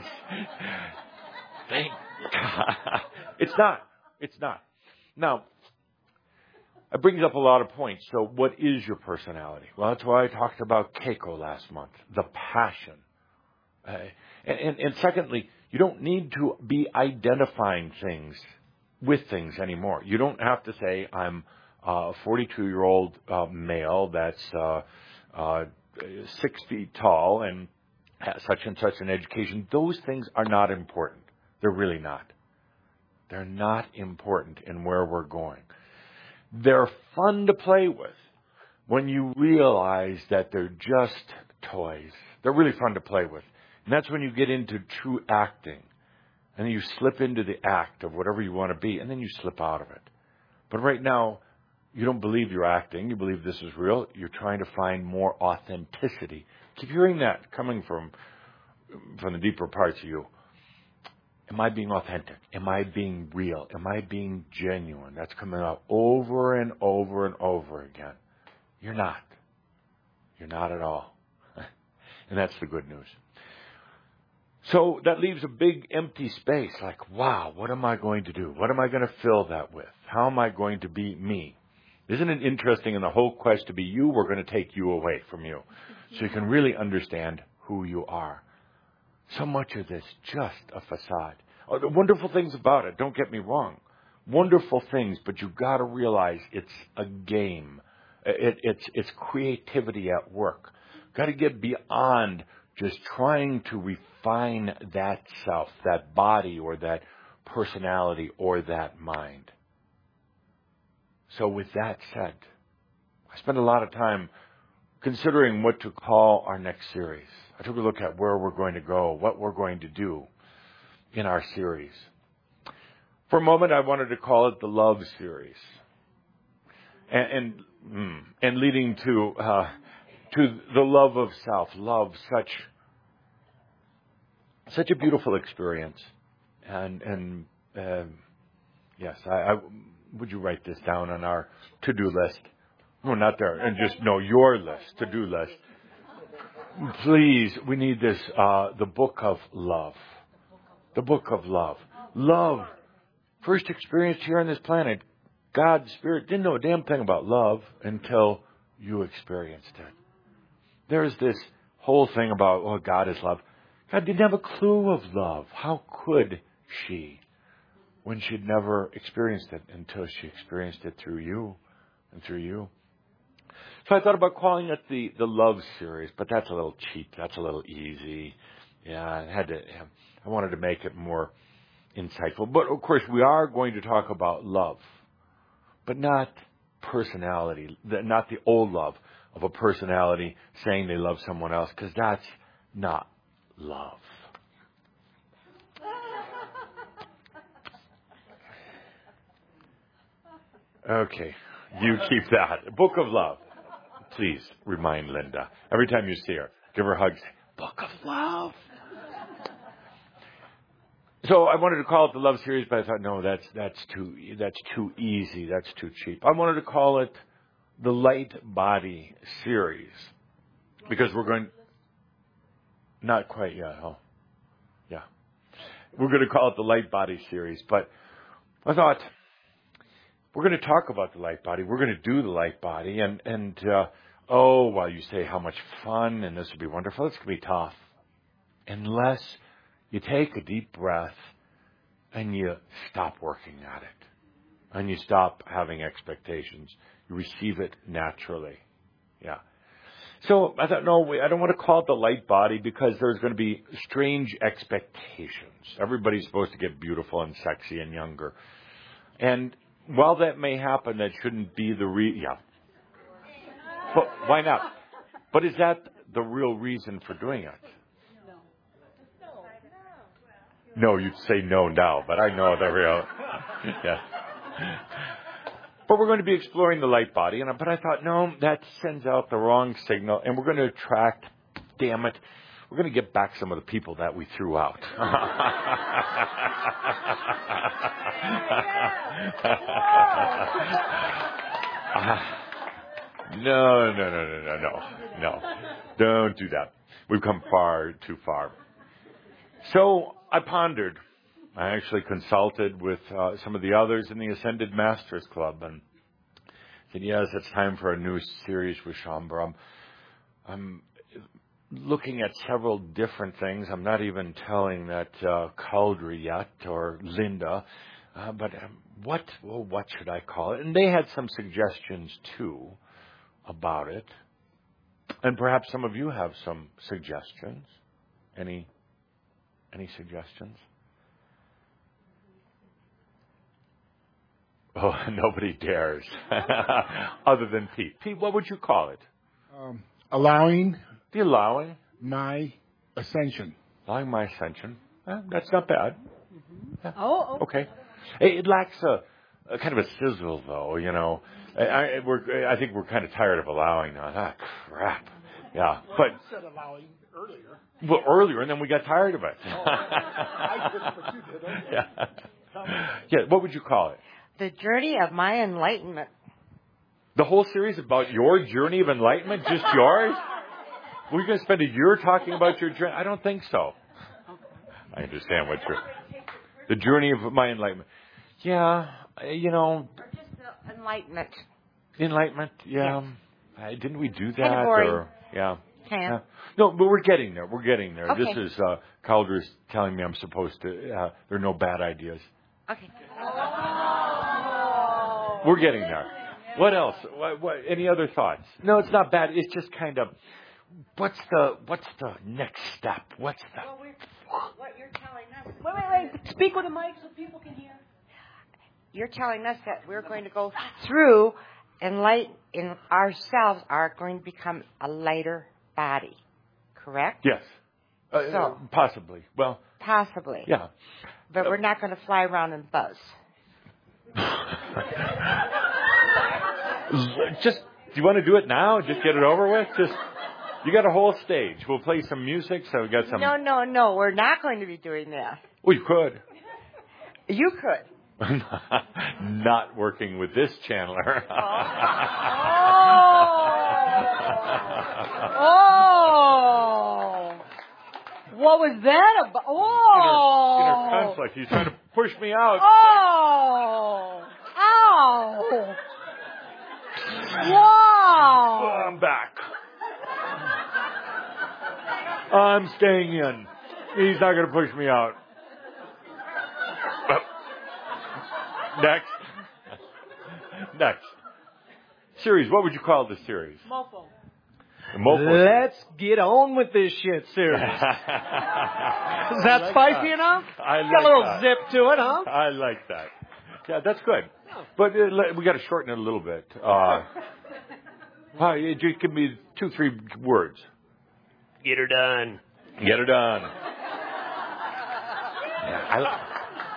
Thank God. It's not. It's not. Now, it brings up a lot of points. So what is your personality? Well, that's why I talked about Keiko last month, the passion. Uh, and, and, and secondly, you don't need to be identifying things with things anymore. You don't have to say, I'm a forty-two-year-old uh, male that's uh, uh, six feet tall and has such and such an education. Those things are not important. They're really not. They're not important in where we're going. They're fun to play with when you realize that they're just toys. They're really fun to play with. And that's when you get into true acting. And then you slip into the act of whatever you want to be, and then you slip out of it. But right now, you don't believe you're acting. You believe this is real. You're trying to find more authenticity. Keep hearing that coming from, from the deeper parts of you. Am I being authentic? Am I being real? Am I being genuine? That's coming out over and over and over again. You're not. You're not at all. And that's the good news. So that leaves a big empty space. Like, wow, what am I going to do? What am I going to fill that with? How am I going to be me? Isn't it interesting in the whole quest to be you, we're going to take you away from you. So you can really understand who you are. So much of this just a facade. Oh, the wonderful things about it, don't get me wrong. Wonderful things, but you've got to realize it's a game. It, it's, it's creativity at work. Got to get beyond just trying to refine that self, that body or that personality or that mind. So with that said, I spent a lot of time considering what to call our next series. I took a look at where we're going to go, what we're going to do in our series. For a moment, I wanted to call it the Love Series. And, and, and leading to, uh, to the love of self. Love, such, such a beautiful experience. And, and, uh, yes, I, I, would you write this down on our to-do list? No, not there. And just, no, your list, to-do list. Please, we need this, uh, the book of love. The book of love. Love. First experienced here on this planet. God's Spirit didn't know a damn thing about love until you experienced it. There's this whole thing about, oh, God is love. God didn't have a clue of love. How could she when she'd never experienced it until she experienced it through you and through you? So I thought about calling it the, the Love Series, but that's a little cheap. That's a little easy. Yeah, I had to, I wanted to make it more insightful. But of course, we are going to talk about love, but not personality, not the old love of a personality saying they love someone else, because that's not love. Okay, you keep that. Book of Love. Please remind Linda. Every time you see her, give her hugs. book of love. So I wanted to call it the Love Series, but I thought, no, that's that's too that's too easy. That's too cheap. I wanted to call it the Light Body Series because we're going. Not quite yet. Oh, yeah. We're going to call it the Light Body Series, but I thought we're going to talk about the light body. We're going to do the light body, and and uh, oh, while you say how much fun and this would be wonderful, it's going to be tough unless you take a deep breath and you stop working at it, and you stop having expectations. You receive it naturally. Yeah. So I thought, no, I don't want to call it the light body because there's going to be strange expectations. Everybody's supposed to get beautiful and sexy and younger. And while that may happen, that shouldn't be the re- yeah. But why not? But is that the real reason for doing it? No, you'd say no now, but I know the real. Yeah. But we're going to be exploring the light body, and but I thought, no, that sends out the wrong signal, and we're going to attract, damn it, we're going to get back some of the people that we threw out. uh, no, no, no, no, no, no, no. Don't do that. We've come far too far. So I pondered. I actually consulted with uh, some of the others in the Ascended Masters Club and said, yes, it's time for a new series with Shaumbra. I'm, I'm looking at several different things. I'm not even telling that uh, Cauldry yet or Linda, uh, but um, what well, what should I call it? And they had some suggestions, too, about it. And perhaps some of you have some suggestions. Any, any suggestions? Oh, nobody dares. Other than Pete. Pete, what would you call it? Um, allowing. The allowing. My ascension. Allowing my ascension. Eh, that's not bad. Mm-hmm. Yeah. Oh, okay. It, it lacks a, a kind of a sizzle, though. You know, I, I, we're, I think we're kind of tired of allowing now. Ah, crap. Yeah, well, but you said allowing earlier. Well, earlier, and then we got tired of it. Oh, I didn't, but you did. Okay. Yeah. Yeah. What would you call it? The journey of my enlightenment. The whole series about your journey of enlightenment, just yours? We're going to spend a year talking about your journey? I don't think so. I understand what you're... The journey of my enlightenment. Yeah, you know... Or just the enlightenment. Enlightenment, yeah. Yes. Uh, didn't we do that? Kind of boring. Or, yeah. Can. yeah. No, but we're getting there. We're getting there. Okay. This is... Uh, Calder's telling me I'm supposed to... Uh, there are no bad ideas. Okay. We're getting there. What else? What, what, any other thoughts? No, it's not bad. It's just kind of, what's the what's the next step? What's the... Well, we're, what you're telling us... Wait, wait, wait. Speak with the mic so people can hear. You're telling us that we're going to go through and light in ourselves are going to become a lighter body. Correct? Yes. Uh, So. Possibly. Well, Possibly. yeah. But we're not going to fly around and buzz. Just, do you want to do it now? Just get it over with? Just, you got a whole stage. We'll play some music, so we got some... No, no, no. We're not going to be doing that. Oh, you could. You could. Not working with this channeler. Oh. Oh. What was that about? Oh. Inner, inner conflict. He's trying to push me out. Oh. Ow. Wow. Oh, I'm back. I'm staying in. He's not going to push me out. Next. Next. Series. What would you call this series? Mofo. The Mofo. Let's get on with this shit series. Is that like spicy that. enough? I like Got a little that. zip to it, huh? I like that. Yeah, that's good. But uh, let- we got to shorten it a little bit. Uh, uh, you just give me two, three words. Get her done. Get it done. Yeah, I li-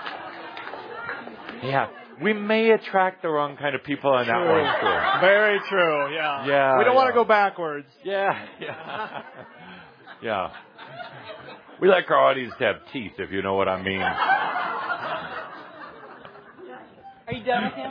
yeah, we may attract the wrong kind of people on that True. one, too. Very true, yeah. Yeah, We don't want to yeah. go backwards. Yeah, yeah. Yeah. We like our audience to have teeth, if you know what I mean. Are you done with him?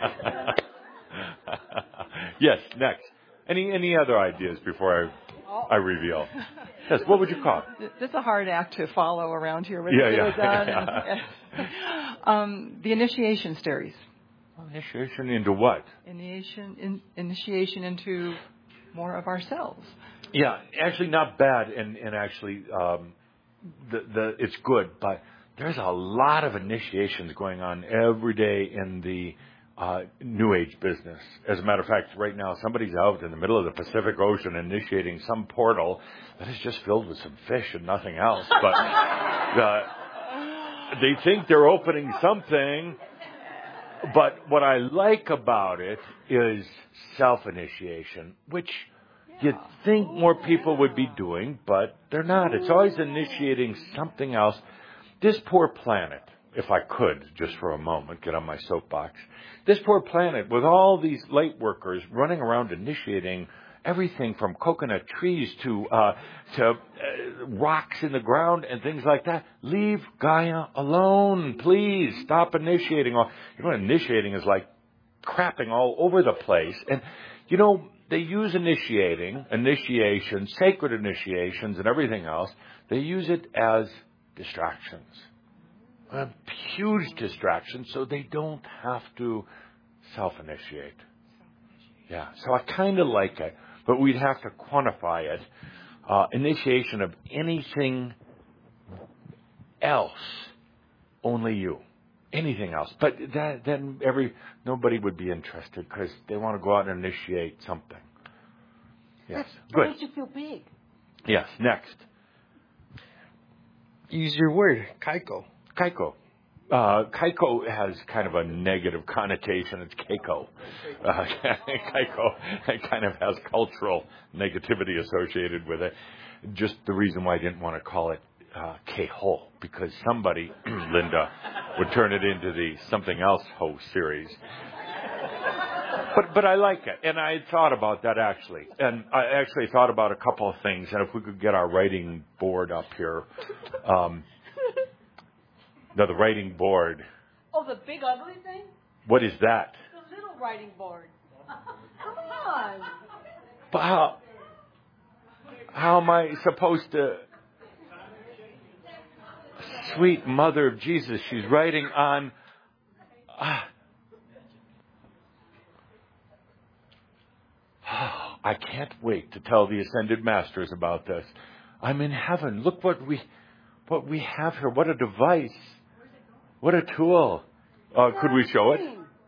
Yes, next. Any any other ideas before I I reveal? Yes, what would you call it? This is a hard act to follow around here. With Yeah, it yeah. done yeah. and, um, the initiation series. Initiation into what? Initiation, in, initiation into more of ourselves. Yeah, actually not bad, and and actually um, the the it's good, but there's a lot of initiations going on every day in the uh, New Age business. As a matter of fact, right now somebody's out in the middle of the Pacific Ocean initiating some portal that is just filled with some fish and nothing else. But uh, they think they're opening something. But what I like about it is self-initiation, which you'd think more people would be doing, but they're not. It's always initiating something else. This poor planet, if I could, just for a moment, get on my soapbox, this poor planet with all these light workers running around initiating everything from coconut trees to uh, to uh, rocks in the ground and things like that. Leave Gaia alone, please. Stop initiating. All you know, what initiating is like crapping all over the place. And you know, they use initiating, initiation, sacred initiations, and everything else. They use it as distractions, a huge distractions, so they don't have to self-initiate. Yeah, so I kind of like it, but we'd have to quantify it. Uh, initiation of anything else, only you. Anything else. But that, then every nobody would be interested because they want to go out and initiate something. Yes, That good. makes you feel big. Yes, next. Use your word, Kaiko. Kaiko. Uh, Kaiko has kind of a negative connotation. It's Keiko. Uh, Kaiko it kind of has cultural negativity associated with it. Just the reason why I didn't want to call it uh, K-Ho, because somebody, Linda, would turn it into the Something Else Ho series. But but I like it, and I had thought about that actually, and I actually thought about a couple of things, and if we could get our writing board up here. Um, no, the writing board. Oh, the big ugly thing? What is that? The little writing board. Come on. But how, how am I supposed to... Sweet Mother of Jesus, she's writing on... Ah, I can't wait to tell the Ascended Masters about this. I'm in heaven. Look what we what we have here. What a device. What a tool. Uh, could we show it?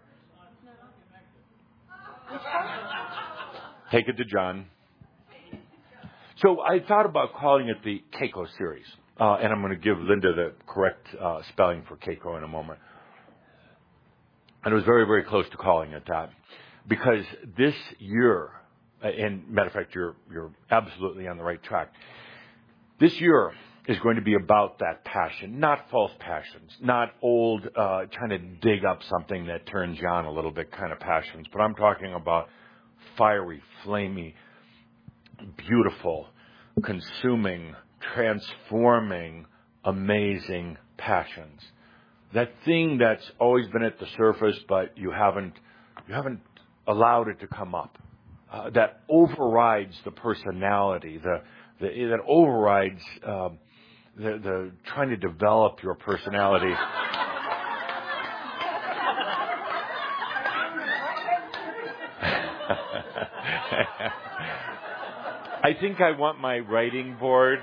Take it to John. So I thought about calling it the Keiko series. Uh, and I'm going to give Linda the correct uh, spelling for Keiko in a moment. And I was very, very close to calling it that. Because this year... And matter of fact, you're you're absolutely on the right track. This year is going to be about that passion, not false passions, not old uh, trying to dig up something that turns you on a little bit kind of passions. But I'm talking about fiery, flamey, beautiful, consuming, transforming, amazing passions. That thing that's always been at the surface, but you haven't you haven't allowed it to come up. Uh, that overrides the personality, the, the that overrides um, the, the trying to develop your personality. I think I want my writing board,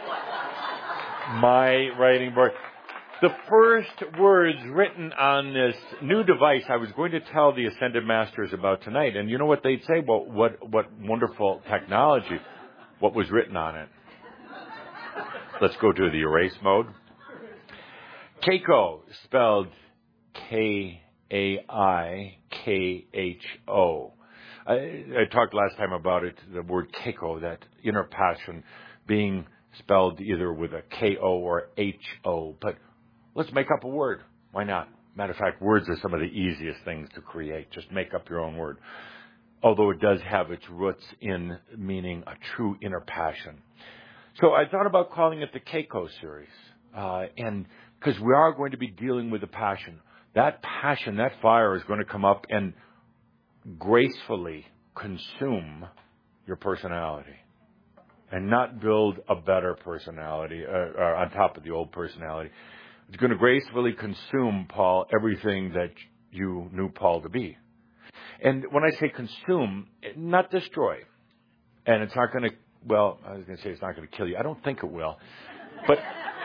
my writing board. The first words written on this new device I was going to tell the Ascended Masters about tonight. And you know what they'd say? Well, what, what wonderful technology. What was written on it? Let's go to the erase mode. Keiko, spelled K A I K H O. I, I talked last time about it, the word Keiko, that inner passion being spelled either with a K O or H O. But let's make up a word. Why not? Matter of fact, words are some of the easiest things to create. Just make up your own word. Although it does have its roots in meaning a true inner passion. So I thought about calling it the Keiko series. Uh, and because we are going to be dealing with the passion. That passion, that fire is going to come up and gracefully consume your personality and not build a better personality uh, or on top of the old personality. It's going to gracefully consume, Paul, everything that you knew Paul to be. And when I say consume, not destroy. And it's not going to, well, I was going to say it's not going to kill you. I don't think it will. But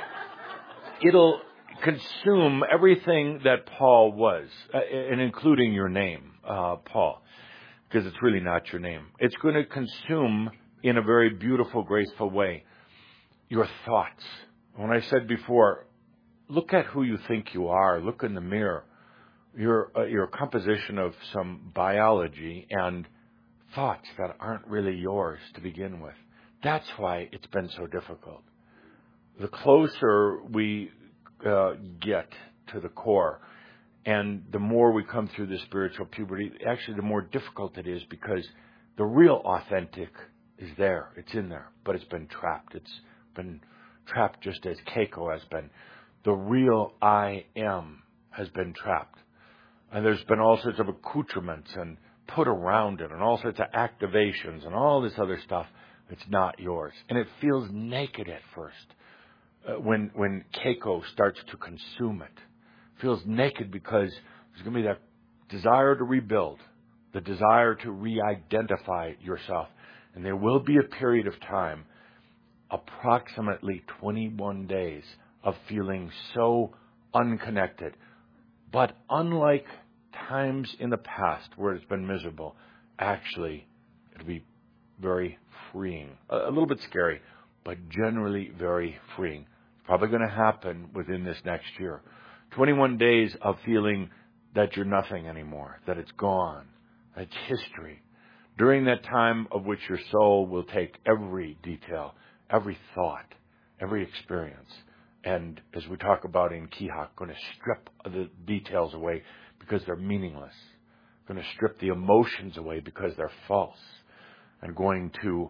it'll consume everything that Paul was, uh, and including your name, uh, Paul, because it's really not your name. It's going to consume in a very beautiful, graceful way your thoughts. When I said before, look at who you think you are. Look in the mirror. You're, uh, you're a composition of some biology and thoughts that aren't really yours to begin with. That's why it's been so difficult. The closer we uh, get to the core and the more we come through the spiritual puberty, actually the more difficult it is because the real authentic is there. It's in there, but it's been trapped. It's been trapped just as Keiko has been. The real I am has been trapped. And there's been all sorts of accoutrements and put around it and all sorts of activations and all this other stuff that's not yours. And it feels naked at first. Uh, when when Keiko starts to consume it. Feels naked because there's going to be that desire to rebuild, the desire to re-identify yourself. And there will be a period of time, approximately twenty-one days, of feeling so unconnected. But unlike times in the past where it's been miserable, actually it'll be very freeing. A, a little bit scary, but generally very freeing. Probably going to happen within this next year. twenty-one days of feeling that you're nothing anymore, that it's gone, that it's history. During that time of which your soul will take every detail, every thought, every experience, and as we talk about in Kihak, going to strip the details away because they're meaningless. Going to strip the emotions away because they're false, and going to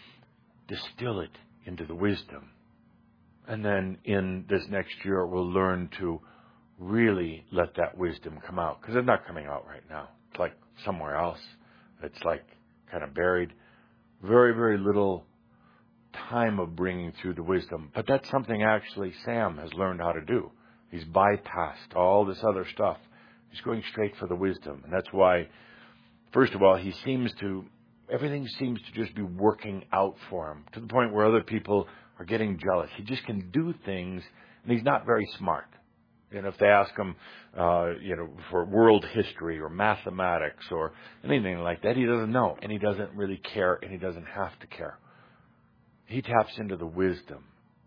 distill it into the wisdom. And then in this next year, we'll learn to really let that wisdom come out. Because it's not coming out right now. It's like somewhere else. It's like kind of buried. Very, very little time of bringing through the wisdom. But that's something actually Sam has learned how to do. He's bypassed all this other stuff. He's going straight for the wisdom. And that's why, first of all, he seems to, everything seems to just be working out for him. To the point where other people are getting jealous. He just can do things, and he's not very smart. You know, if they ask him, uh, you know, for world history or mathematics or anything like that, he doesn't know, and he doesn't really care, and he doesn't have to care. He taps into the wisdom,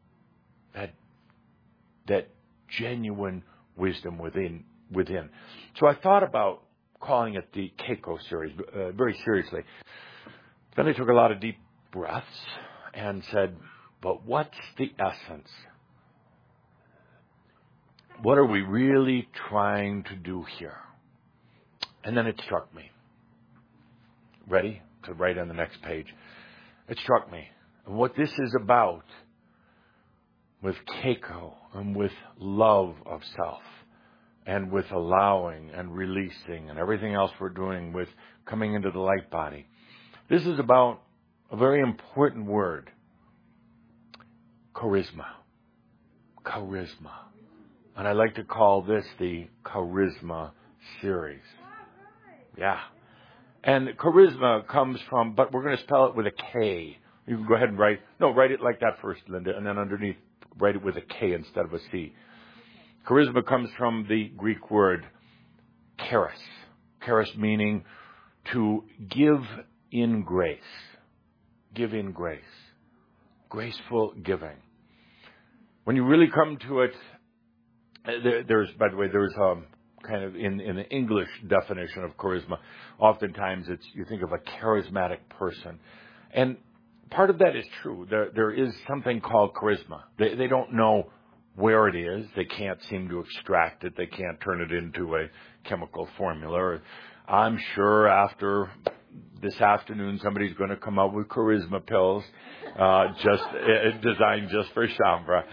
that that genuine wisdom within within. So I thought about calling it the Keiko series uh, very seriously. Then I took a lot of deep breaths and said, but what's the essence? What are we really trying to do here? And then it struck me. Ready to write on the next page? It struck me. And what this is about with Keiko and with love of self and with allowing and releasing and everything else we're doing with coming into the light body. This is about a very important word. Charisma. Charisma. And I like to call this the Charisma series. Yeah. And charisma comes from, but we're going to spell it with a K. You can go ahead and write, no, write it like that first, Linda, and then underneath, write it with a K instead of a C. Charisma comes from the Greek word charis. Charis meaning to give in grace. Give in grace. Graceful giving. When you really come to it, there, there's, by the way, there's um, kind of in, in the English definition of charisma, oftentimes it's, you think of a charismatic person. And part of that is true. There, there is something called charisma. They, they don't know where it is. They can't seem to extract it. They can't turn it into a chemical formula. I'm sure after this afternoon somebody's going to come up with charisma pills, uh, just uh, designed just for Shaumbra.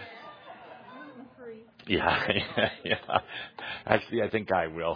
Yeah, yeah, yeah. Actually, I think I will.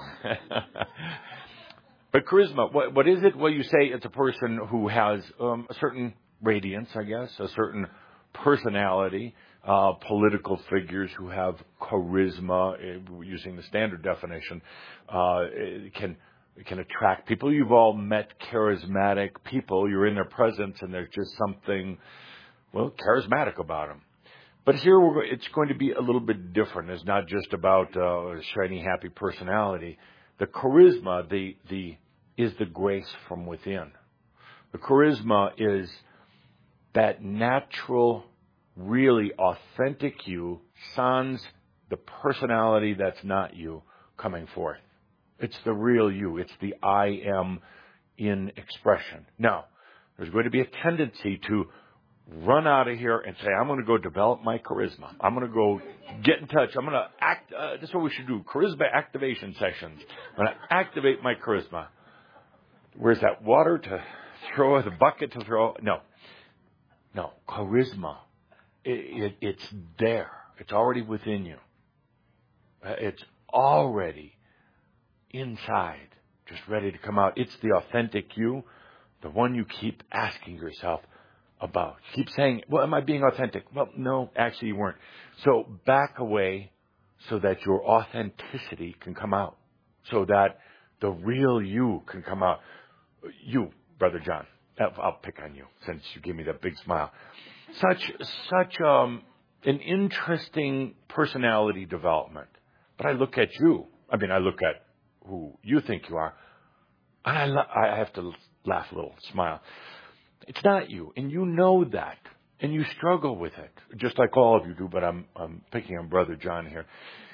But charisma, what, what is it? Well, you say it's a person who has um, a certain radiance, I guess, a certain personality. Uh, political figures who have charisma, uh, using the standard definition, uh, can can attract people. You've all met charismatic people. You're in their presence, and there's just something, well, charismatic about them. But here we're, it's going to be a little bit different. It's not just about uh, a shiny, happy personality. The charisma, the the is the grace from within. The charisma is that natural, really authentic you, sans the personality that's not you coming forth. It's the real you. It's the I am in expression. Now, there's going to be a tendency to run out of here and say, I'm going to go develop my charisma. I'm going to go get in touch. I'm going to act. Uh, this is what we should do. Charisma activation sessions. I'm going to activate my charisma. Where's that water to throw, the bucket to throw? No. No. Charisma. It, it, it's there. It's already within you. It's already inside, just ready to come out. It's the authentic you, the one you keep asking yourself about. Keep saying, well, am I being authentic? Well, no, actually you weren't. So back away so that your authenticity can come out, so that the real you can come out. You, Brother John, I'll pick on you since you gave me that big smile. Such, such um, an interesting personality development. But I look at you. I mean, I look at who you think you are, and I, lo- I have to laugh a little, smile. It's not you, and you know that, and you struggle with it, just like all of you do. But I'm, I'm picking on Brother John here.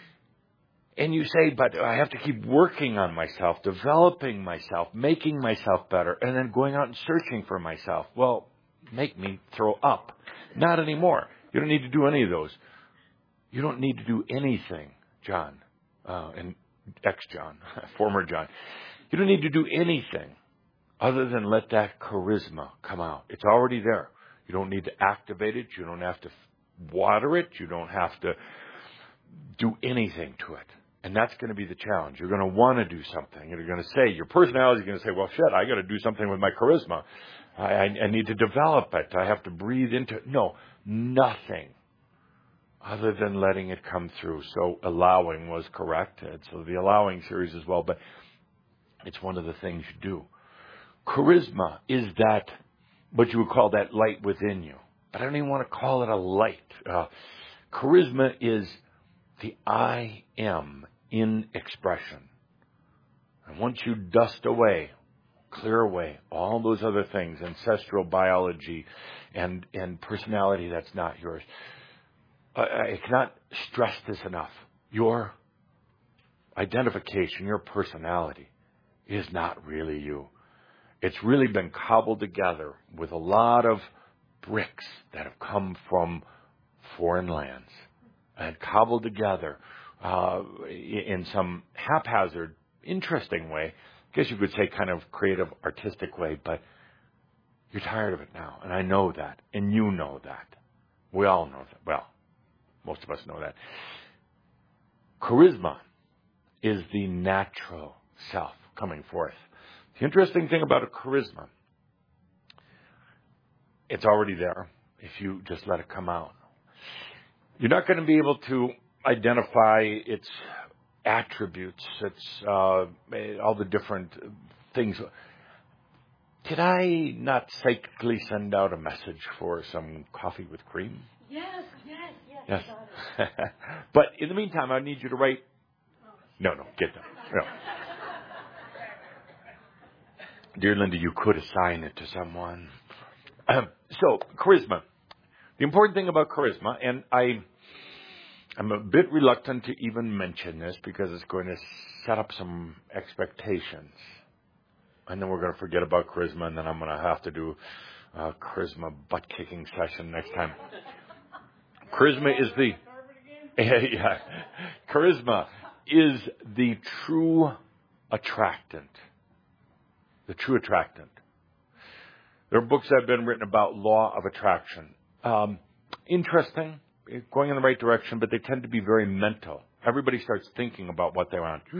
And you say, but I have to keep working on myself, developing myself, making myself better, and then going out and searching for myself. Well, make me throw up. Not anymore. You don't need to do any of those. You don't need to do anything, John, uh, and ex-John, former John. You don't need to do anything other than let that charisma come out. It's already there. You don't need to activate it. You don't have to water it. You don't have to do anything to it. And that's going to be the challenge. You're going to want to do something. You're going to say, your personality is going to say, well, shit, I got to do something with my charisma. I, I, I need to develop it. I have to breathe into it. No, nothing other than letting it come through. So allowing was correct. And so the allowing series as well. But it's one of the things you do. Charisma is that, what you would call that light within you. But I don't even want to call it a light. Uh, charisma is the I am in expression. And once you dust away, clear away all those other things, ancestral biology and, and personality that's not yours, I, I cannot stress this enough. Your identification, your personality is not really you. It's really been cobbled together with a lot of bricks that have come from foreign lands and cobbled together uh, in some haphazard, interesting way. I guess you could say kind of creative, artistic way, but you're tired of it now. And I know that. And you know that. We all know that. Well, most of us know that. Charisma is the natural self coming forth. The interesting thing about a charisma, it's already there if you just let it come out. You're not going to be able to identify its attributes, its uh, all the different things. Did I not psychically send out a message for some coffee with cream? Yes, yes, yes. Yes. But in the meantime, I need you to write. No, no, get them. No. Dear Linda, you could assign it to someone. So, charisma. The important thing about charisma, and I, I'm a bit reluctant to even mention this because it's going to set up some expectations. And then we're going to forget about charisma, and then I'm going to have to do a charisma butt-kicking session next time. Charisma is the... yeah, charisma is the true attractant. The true attractant. There are books that have been written about law of attraction. Um, interesting, going in the right direction, but they tend to be very mental. Everybody starts thinking about what they want.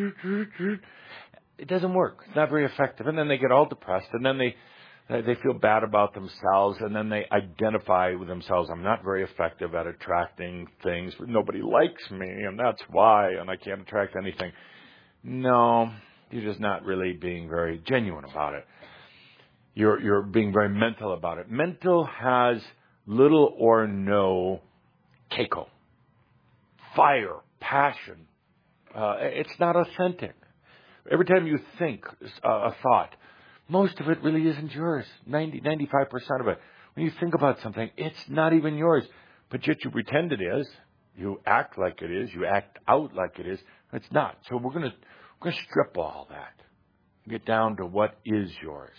It doesn't work. It's not very effective. And then they get all depressed, and then they they feel bad about themselves, and then they identify with themselves. I'm not very effective at attracting things. Nobody likes me, and that's why, and I can't attract anything. No, you're just not really being very genuine about it. You're you're being very mental about it. Mental has little or no keiko, fire, passion. Uh, it's not authentic. Every time you think uh, a thought, most of it really isn't yours. ninety, ninety-five percent of it. When you think about something, it's not even yours. But yet you pretend it is. You act like it is. You act out like it is. It's not. So we're going to we're going to strip all that. Get down to what is yours.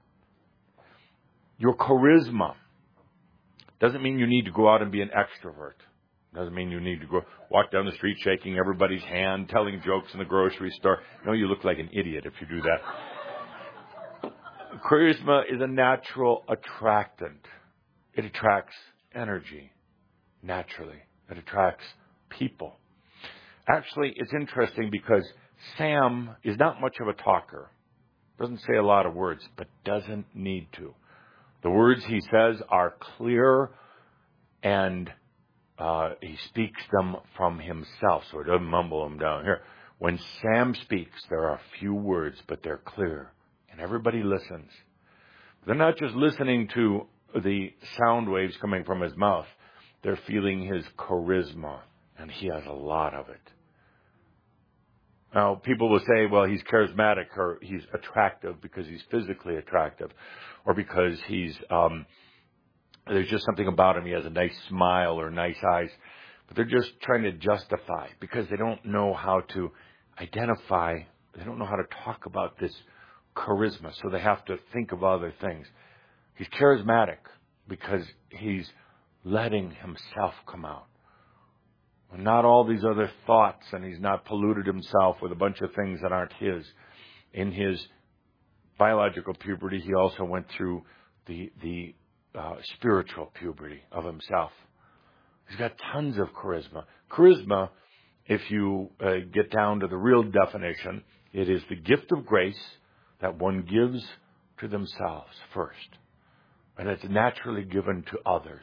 Your charisma doesn't mean you need to go out and be an extrovert. Doesn't mean you need to go walk down the street shaking everybody's hand, telling jokes in the grocery store. No, you look like an idiot if you do that. Charisma is a natural attractant. It attracts energy naturally. It attracts people. Actually, it's interesting because Sam is not much of a talker. Doesn't say a lot of words, but doesn't need to. The words he says are clear, and uh, he speaks them from himself, so he doesn't mumble them down here. When Sam speaks, there are few words, but they're clear, and everybody listens. They're not just listening to the sound waves coming from his mouth. They're feeling his charisma, and he has a lot of it. Now, people will say, well, he's charismatic or he's attractive because he's physically attractive or because he's, um, there's just something about him. He has a nice smile or nice eyes. But they're just trying to justify because they don't know how to identify. They don't know how to talk about this charisma. So they have to think of other things. He's charismatic because he's letting himself come out. Not all these other thoughts, and he's not polluted himself with a bunch of things that aren't his. In his biological puberty, he also went through the the uh, spiritual puberty of himself. He's got tons of charisma. Charisma, if you uh, get down to the real definition, it is the gift of grace that one gives to themselves first, and it's naturally given to others.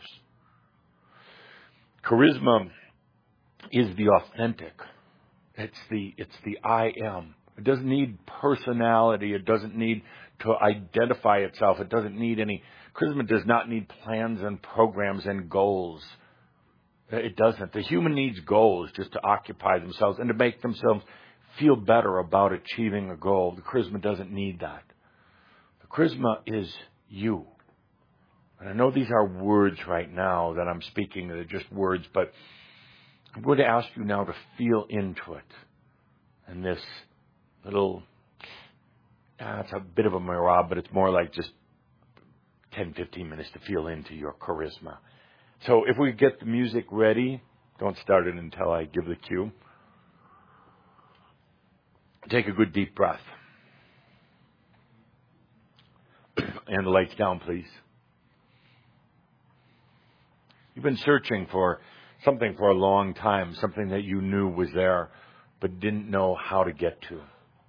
Charisma is the authentic. It's the it's the I am. It doesn't need personality. It doesn't need to identify itself. It doesn't need any. Charisma does not need plans and programs and goals. It doesn't. The human needs goals just to occupy themselves and to make themselves feel better about achieving a goal. The charisma doesn't need that. The charisma is you. And I know these are words right now that I'm speaking. They're just words, but I'm going to ask you now to feel into it. And this little, uh, it's a bit of a mirage, but it's more like just ten, fifteen minutes to feel into your charisma. So if we get the music ready, don't start it until I give the cue. Take a good deep breath. And the lights down, please. You've been searching for something for a long time, something that you knew was there, but didn't know how to get to.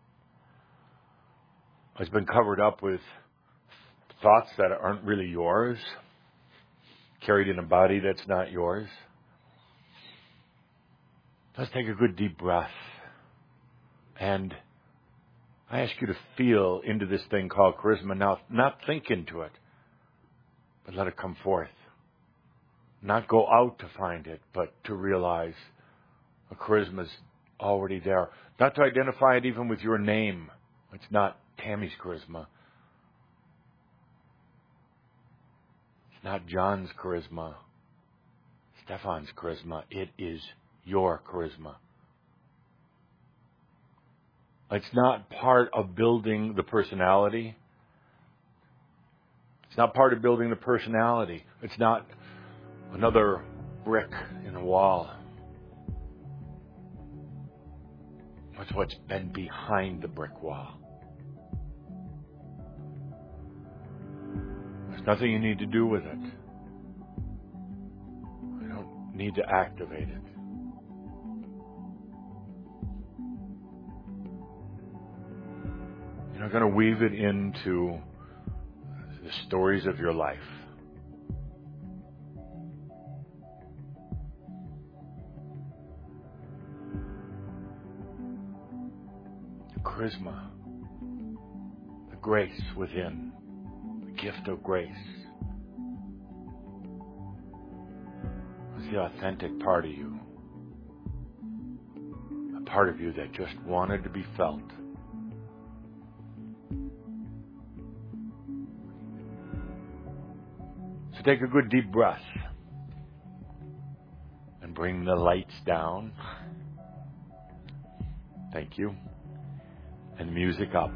It's been covered up with thoughts that aren't really yours, carried in a body that's not yours. Let's take a good deep breath. And I ask you to feel into this thing called charisma. Now, not think into it, but let it come forth. Not go out to find it, but to realize a charisma is already there. Not to identify it even with your name. It's not Tammy's charisma. It's not John's charisma. Stefan's charisma. It is your charisma. It's not part of building the personality. It's not part of building the personality. It's not another brick in the wall. It's what's been behind the brick wall. Nothing you need to do with it. You don't need to activate it. You're not going to weave it into the stories of your life. The charisma, the grace within, the gift of grace. It's the authentic part of you. A part of you that just wanted to be felt. So take a good deep breath and bring the lights down. Thank you. And the music up.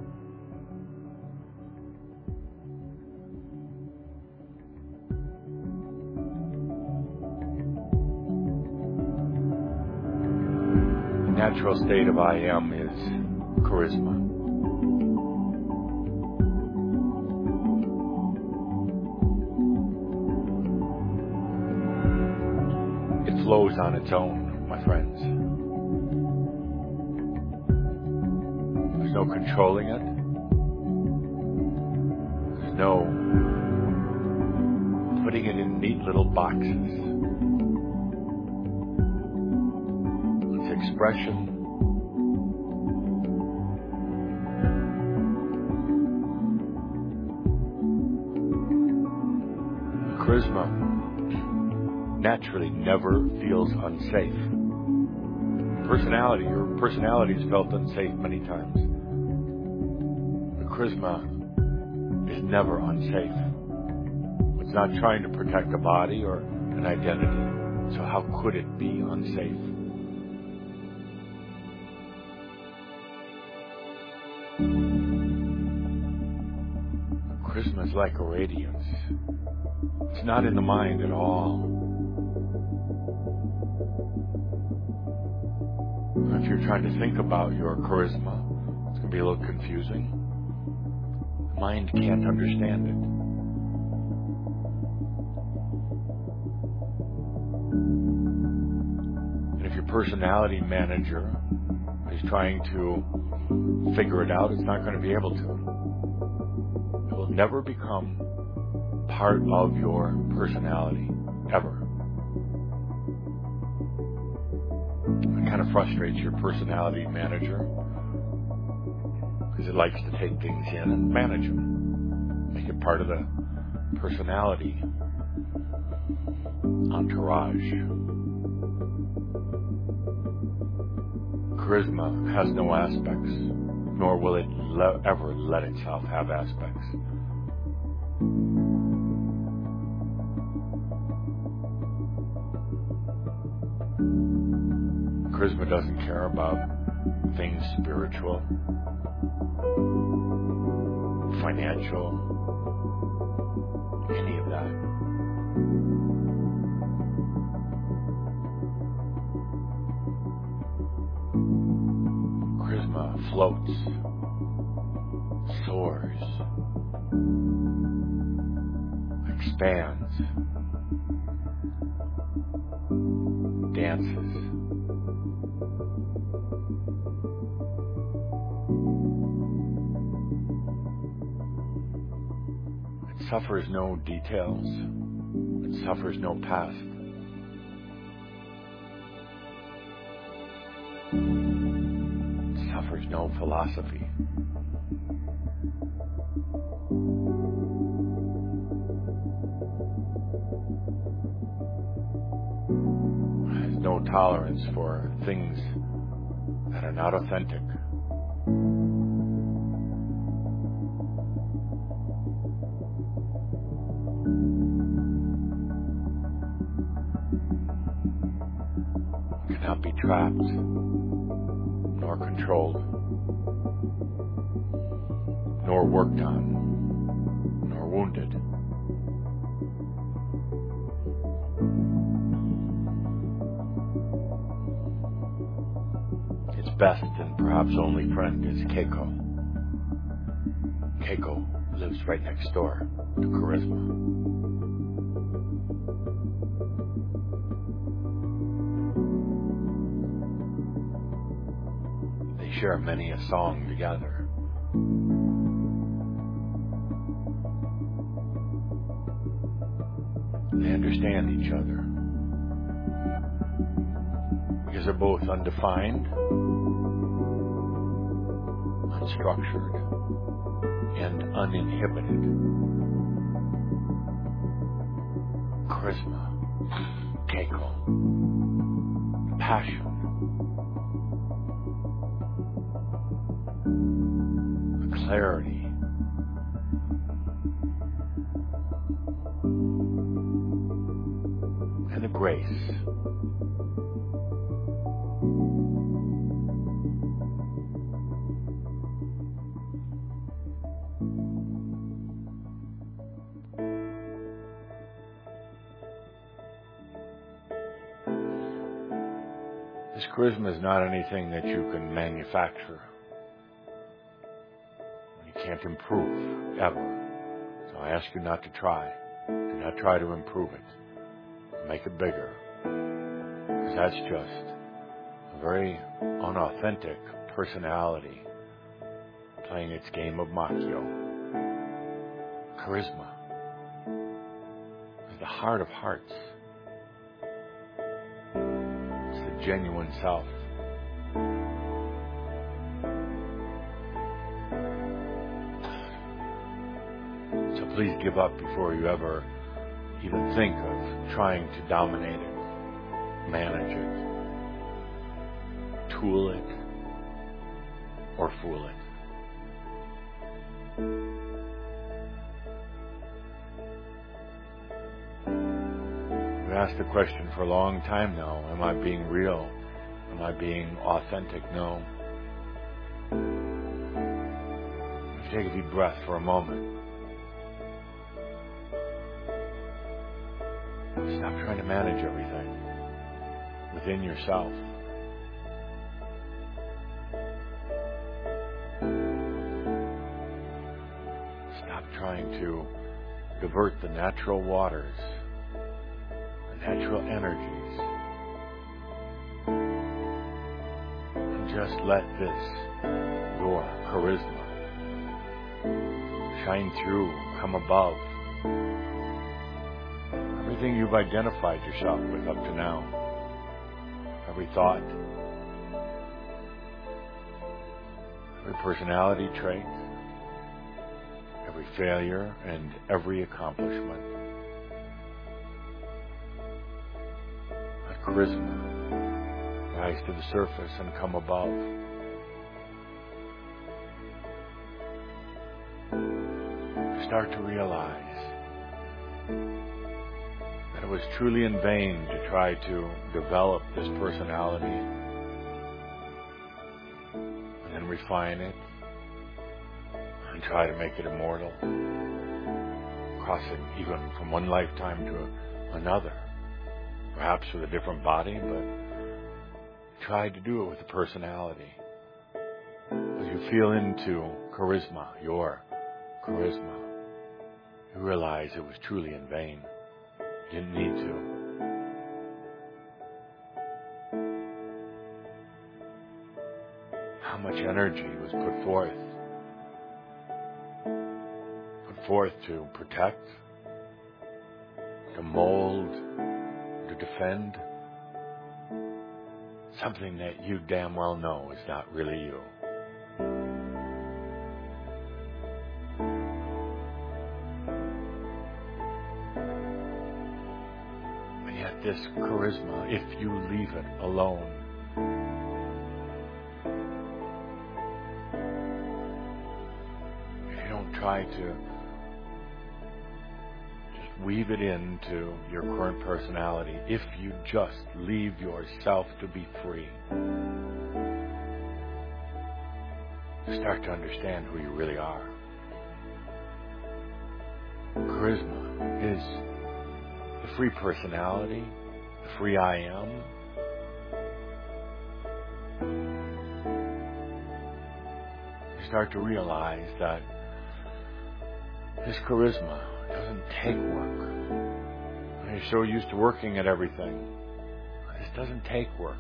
The natural state of I am is charisma. It flows on its own, my friends. There's no controlling it. There's no putting it in neat little boxes. It's expression. Charisma naturally never feels unsafe. Personality, your personality has felt unsafe many times. The charisma is never unsafe. It's not trying to protect a body or an identity. So how could it be unsafe? Charisma is like a radiance. It's not in the mind at all. If you're trying to think about your charisma, it's going to be a little confusing. The mind can't understand it. And if your personality manager is trying to figure it out, it's not going to be able to. It will never become part of your personality, ever. It kind of frustrates your personality manager because it likes to take things in and manage them, make it part of the personality entourage. Charisma has no aspects, nor will it le- ever let itself have aspects. Charisma doesn't care about things spiritual, financial, any of that. Charisma floats, soars, expands, dances. Suffers no details. It suffers no past. It suffers no philosophy. It has no tolerance for things that are not authentic. Cannot be trapped, nor controlled, nor worked on, nor wounded. Its best and perhaps only friend is Keiko. Keiko lives right next door to charisma. They share many a song together. They understand each other because they're both undefined, unstructured, and uninhibited. Charisma, keiko, passion, clarity, and the grace. This charisma is not anything that you can manufacture. You can't improve, ever. So I ask you not to try. Do not try to improve it. Make it bigger. Because that's just a very unauthentic personality playing its game of Machio. Charisma is the heart of hearts. Genuine self. So please give up before you ever even think of trying to dominate it, manage it, tool it, or fool it. I've asked the question for a long time now. Am I being real? Am I being authentic? No. If you take a deep breath for a moment. Stop trying to manage everything within yourself. Stop trying to divert the natural waters, natural energies, and just let this, your charisma, shine through, come above everything you've identified yourself with up to now. Every thought, every personality trait, every failure, and every accomplishment. Charisma rise to the surface and come above. Start to realize that it was truly in vain to try to develop this personality and then refine it and try to make it immortal, crossing even from one lifetime to another. Perhaps with a different body, but try to do it with a personality. As you feel into charisma, your charisma, you realize it was truly in vain. You didn't need to. How much energy was put forth? Put forth to protect, to mold, to defend something that you damn well know is not really you. And yet this charisma, if you leave it alone, if you don't try to weave it into your current personality, if you just leave yourself to be free, start to understand who you really are. Charisma is the free personality, the free I am. You start to realize that This charisma doesn't take work. You're so used to working at everything. This doesn't take work.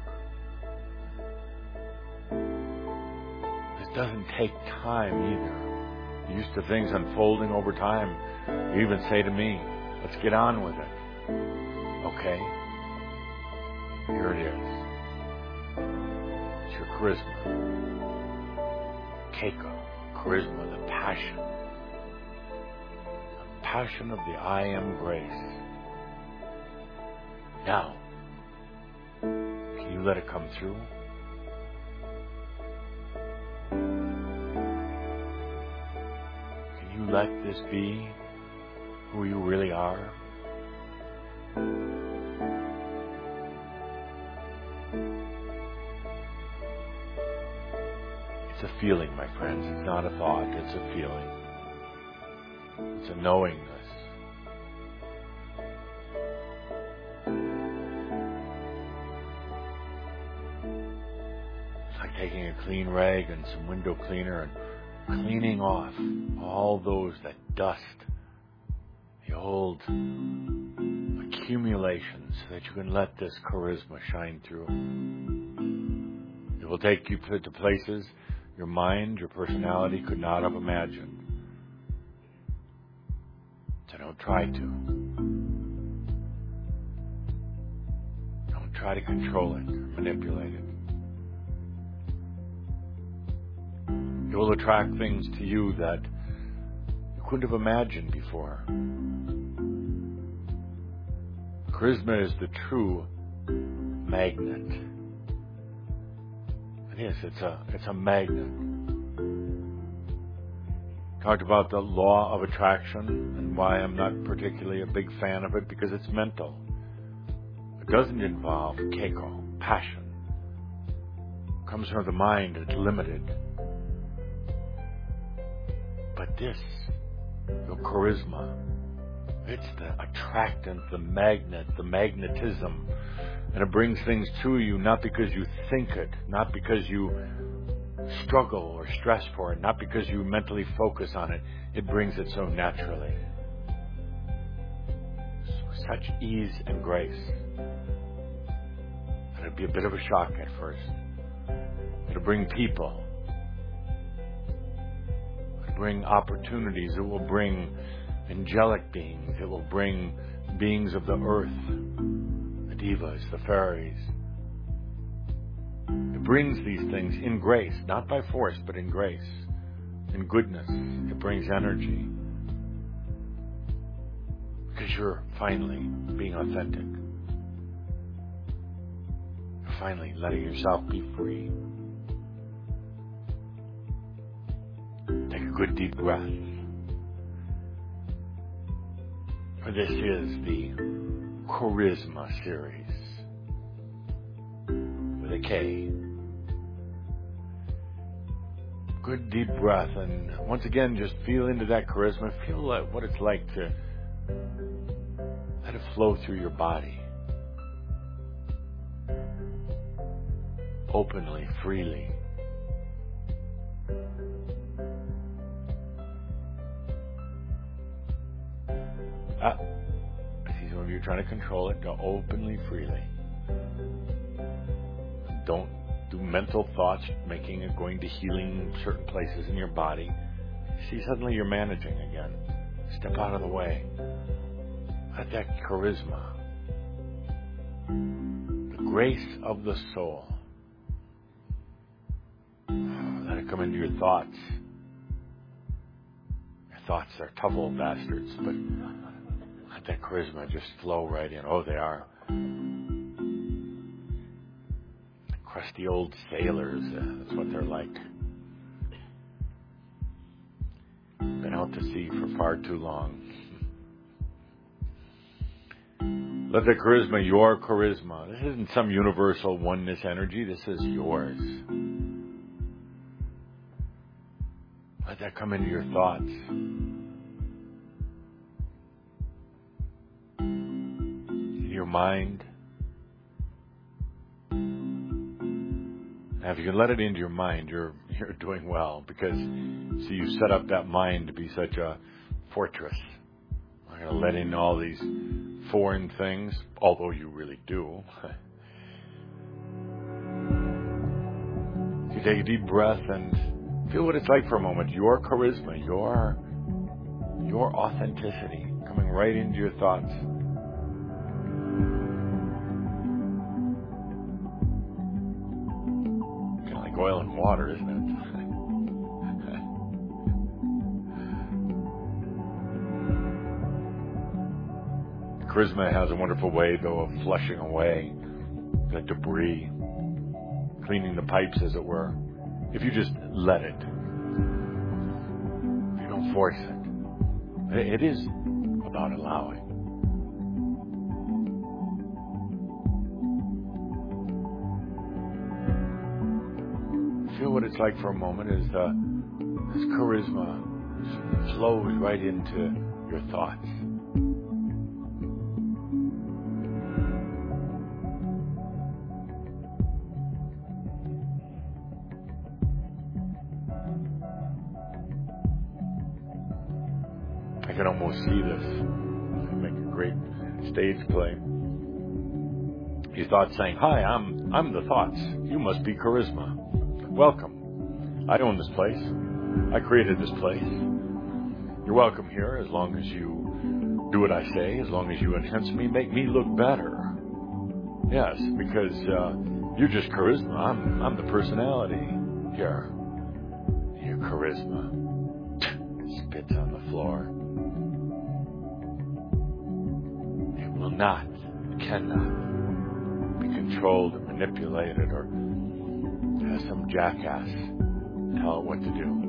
This doesn't take time either. You're used to things unfolding over time. You even say to me, let's get on with it. Okay. Here it is. It's your charisma. Keiko. Charisma, the passion. The passion of the I am grace. Now, can you let it come through? Can you let this be who you really are? It's a feeling, my friends. It's not a thought. It's a feeling. It's a knowingness. Taking a clean rag and some window cleaner and cleaning off all those, that dust, the old accumulations, so that you can let this charisma shine through. It will take you to places your mind, your personality could not have imagined. So don't try to. Don't try to control it or manipulate it. It will attract things to you that you couldn't have imagined before. Charisma is the true magnet. It is. It's a, it's a magnet. Talked about the law of attraction and why I'm not particularly a big fan of it, because it's mental. It doesn't involve keiko, passion. It comes from the mind. It's limited. But this, your charisma, it's the attractant, the magnet, the magnetism. And it brings things to you not because you think it, not because you struggle or stress for it, not because you mentally focus on it. It brings it so naturally. With such ease and grace. And it'll be a bit of a shock at first. It'll bring people. Bring opportunities. It will bring angelic beings. It will bring beings of the earth, the devas, the fairies. It brings these things in grace, not by force, but in grace, in goodness. It brings energy. Because you're finally being authentic. You're finally letting yourself be free. Take a good deep breath. For this is the Charisma series with a K. Good deep breath, and once again, just feel into that charisma. Feel like what it's like to let it flow through your body. Openly, freely. Ah, I see some of you trying to control it. Go openly, freely. Don't do mental thoughts, making it going to healing certain places in your body. See, suddenly you're managing again. Step out of the way. Let that charisma, the grace of the soul, let it come into your thoughts. Your thoughts are tough old bastards, but let that charisma just flow right in. Oh, they are. Crusty old sailors, uh, that's what they're like. Been out to sea for far too long. Let the charisma, your charisma. This isn't some universal oneness energy. This is yours. Let that come into your thoughts. In your mind. Now, if you can let it into your mind, you're you're doing well, because see, you set up that mind to be such a fortress. I'm not going to let in all these foreign things, although you really do. You take a deep breath and feel what it's like for a moment. Your charisma, your, your authenticity coming right into your thoughts. Kind of like oil and water, isn't it? Charisma has a wonderful way, though, of flushing away the debris, cleaning the pipes, as it were, if you just let it. If you don't force it. It is about allowing. Feel what it's like for a moment as uh, this charisma flows right into your thoughts. I can almost see this. Make a great stage play. Your thoughts saying, "Hi, I'm I'm the thoughts. You must be charisma. Welcome. I own this place. I created this place. You're welcome here as long as you do what I say, as long as you enhance me, make me look better. Yes, because uh, you're just charisma. I'm I'm the personality here. Your charisma." Spits on the floor. Will not, cannot be controlled or manipulated or have some jackass tell it what to do.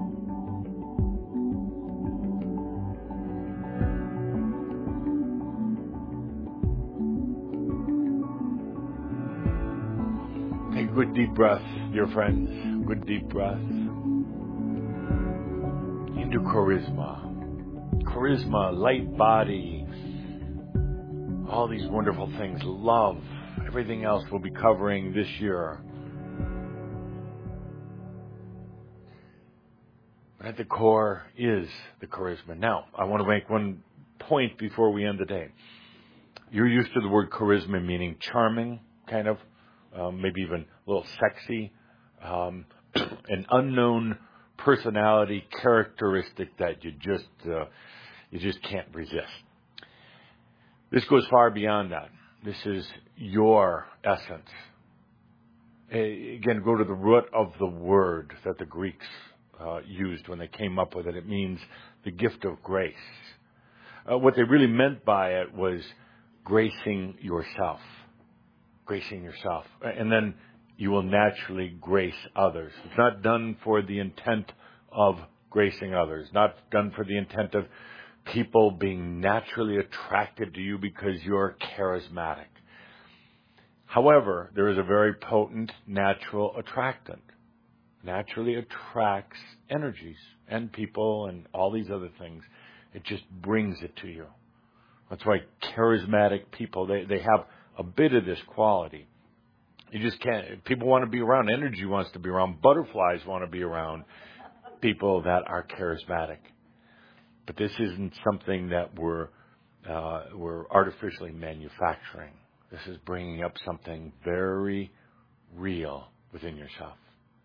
Take a good deep breath, dear friends. Good deep breath into charisma. Charisma, light body, all these wonderful things, love, everything else we'll be covering this year. At the core is the charisma. Now, I want to make one point before we end the day. You're used to the word charisma meaning charming, kind of, um, maybe even a little sexy, um, an unknown personality characteristic that you just uh, you just can't resist. This goes far beyond that. This is your essence. Again, go to the root of the word that the Greeks uh, used when they came up with it. It means the gift of grace. Uh, what they really meant by it was gracing yourself. Gracing yourself. And then you will naturally grace others. It's not done for the intent of gracing others. Not done for the intent of people being naturally attracted to you because you're charismatic. However, there is a very potent natural attractant. Naturally attracts energies and people and all these other things. It just brings it to you. That's why charismatic people, they, they have a bit of this quality. You just can't, people want to be around, energy wants to be around, butterflies want to be around people that are charismatic. But this isn't something that we're uh, we're artificially manufacturing. This is bringing up something very real within yourself.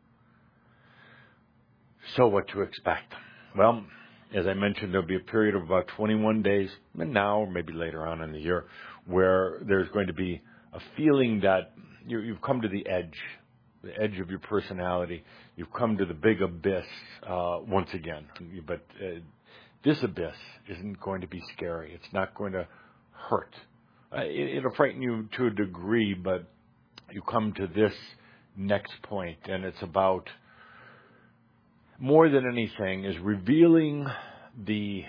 So what to expect? Well, as I mentioned, there'll be a period of about twenty-one days, now or maybe later on in the year, where there's going to be a feeling that you, you've come to the edge, the edge of your personality. You've come to the big abyss uh, once again. But uh, this abyss isn't going to be scary. It's not going to hurt. Uh, it, it'll frighten you to a degree, but you come to this next point, and it's about, more than anything, is revealing the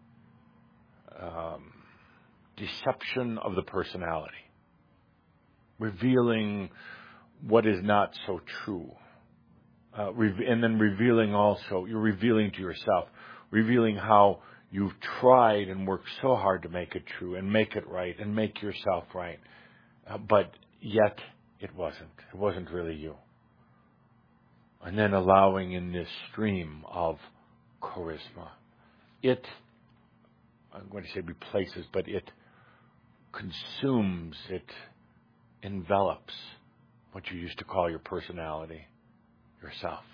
um, deception of the personality. Revealing what is not so true. Uh, re- and then revealing also, you're revealing to yourself, revealing how you've tried and worked so hard to make it true and make it right and make yourself right. Uh, but yet it wasn't. It wasn't really you. And then allowing in this stream of charisma. It I'm going to say replaces, but it consumes, it envelops what you used to call your personality, yourself.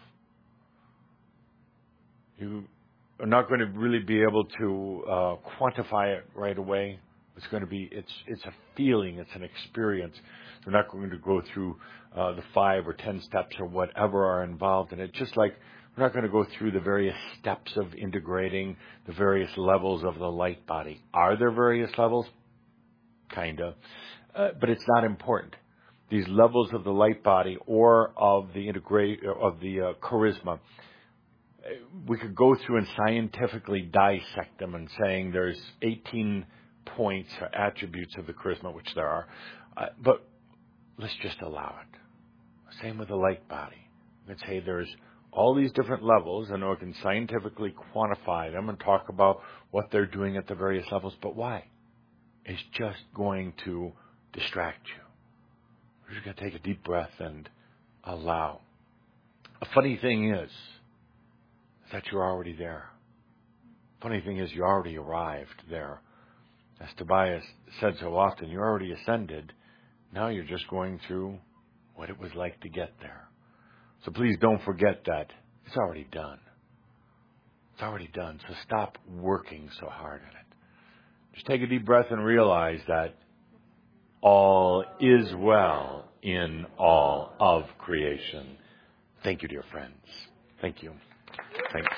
You are not going to really be able to uh, quantify it right away. It's going to be, it's it's a feeling, it's an experience. We're not going to go through uh, the five or ten steps or whatever are involved in it. Just like we're not going to go through the various steps of integrating the various levels of the light body. Are there various levels? Kind of. Uh, but it's not important. These levels of the light body or of the integrate of the uh, charisma, we could go through and scientifically dissect them and saying there's eighteen points or attributes of the charisma, which there are. Uh, but let's just allow it. Same with the light body. We can say there's all these different levels, and we can scientifically quantify them and talk about what they're doing at the various levels. But why? It's just going to distract you. You're just going to take a deep breath and allow. A funny thing is, is that you're already there. Funny thing is, you already arrived there. As Tobias said so often, you already ascended. Now you're just going through what it was like to get there. So please don't forget that it's already done. It's already done. So stop working so hard at it. Just take a deep breath and realize that all is well in all of creation. Thank you, dear friends. Thank you. Thanks.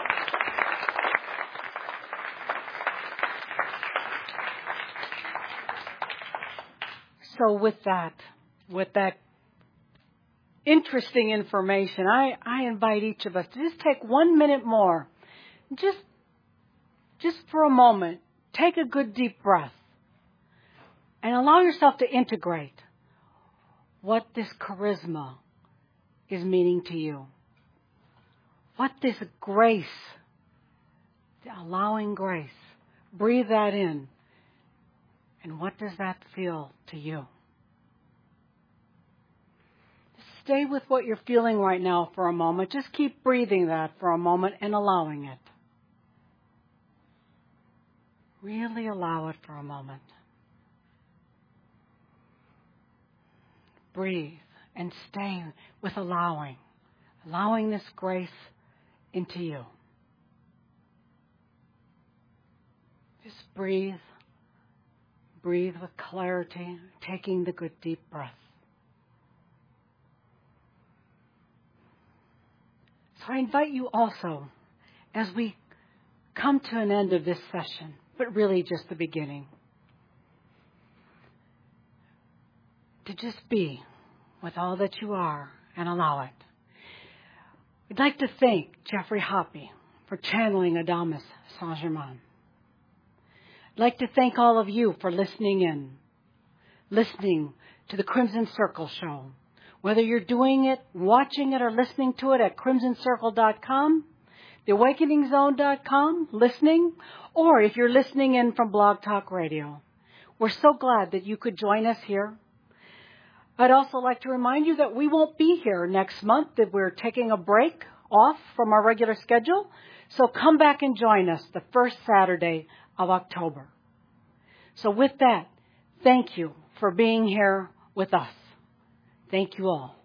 So with that, with that interesting information, I, I invite each of us to just take one minute more. Just, just for a moment, take a good deep breath and allow yourself to integrate what this charisma is meaning to you. What this grace, allowing grace, breathe that in. And what does that feel to you? Stay with what you're feeling right now for a moment. Just keep breathing that for a moment and allowing it. Really allow it for a moment. Breathe and stay with allowing. Allowing this grace into you. Just breathe. Breathe with clarity, taking the good deep breath. So I invite you also, as we come to an end of this session, but really just the beginning, to just be with all that you are and allow it. We'd like to thank Jeffrey Hoppe for channeling Adamus Saint-Germain. I'd like to thank all of you for listening in, listening to the Crimson Circle show. Whether you're doing it, watching it, or listening to it at crimson circle dot com, the awakening zone dot com, listening, or if you're listening in from Blog Talk Radio. We're so glad that you could join us here. I'd also like to remind you that we won't be here next month, that we're taking a break off from our regular schedule. So come back and join us the first Saturday of October. So with that, thank you for being here with us. Thank you all.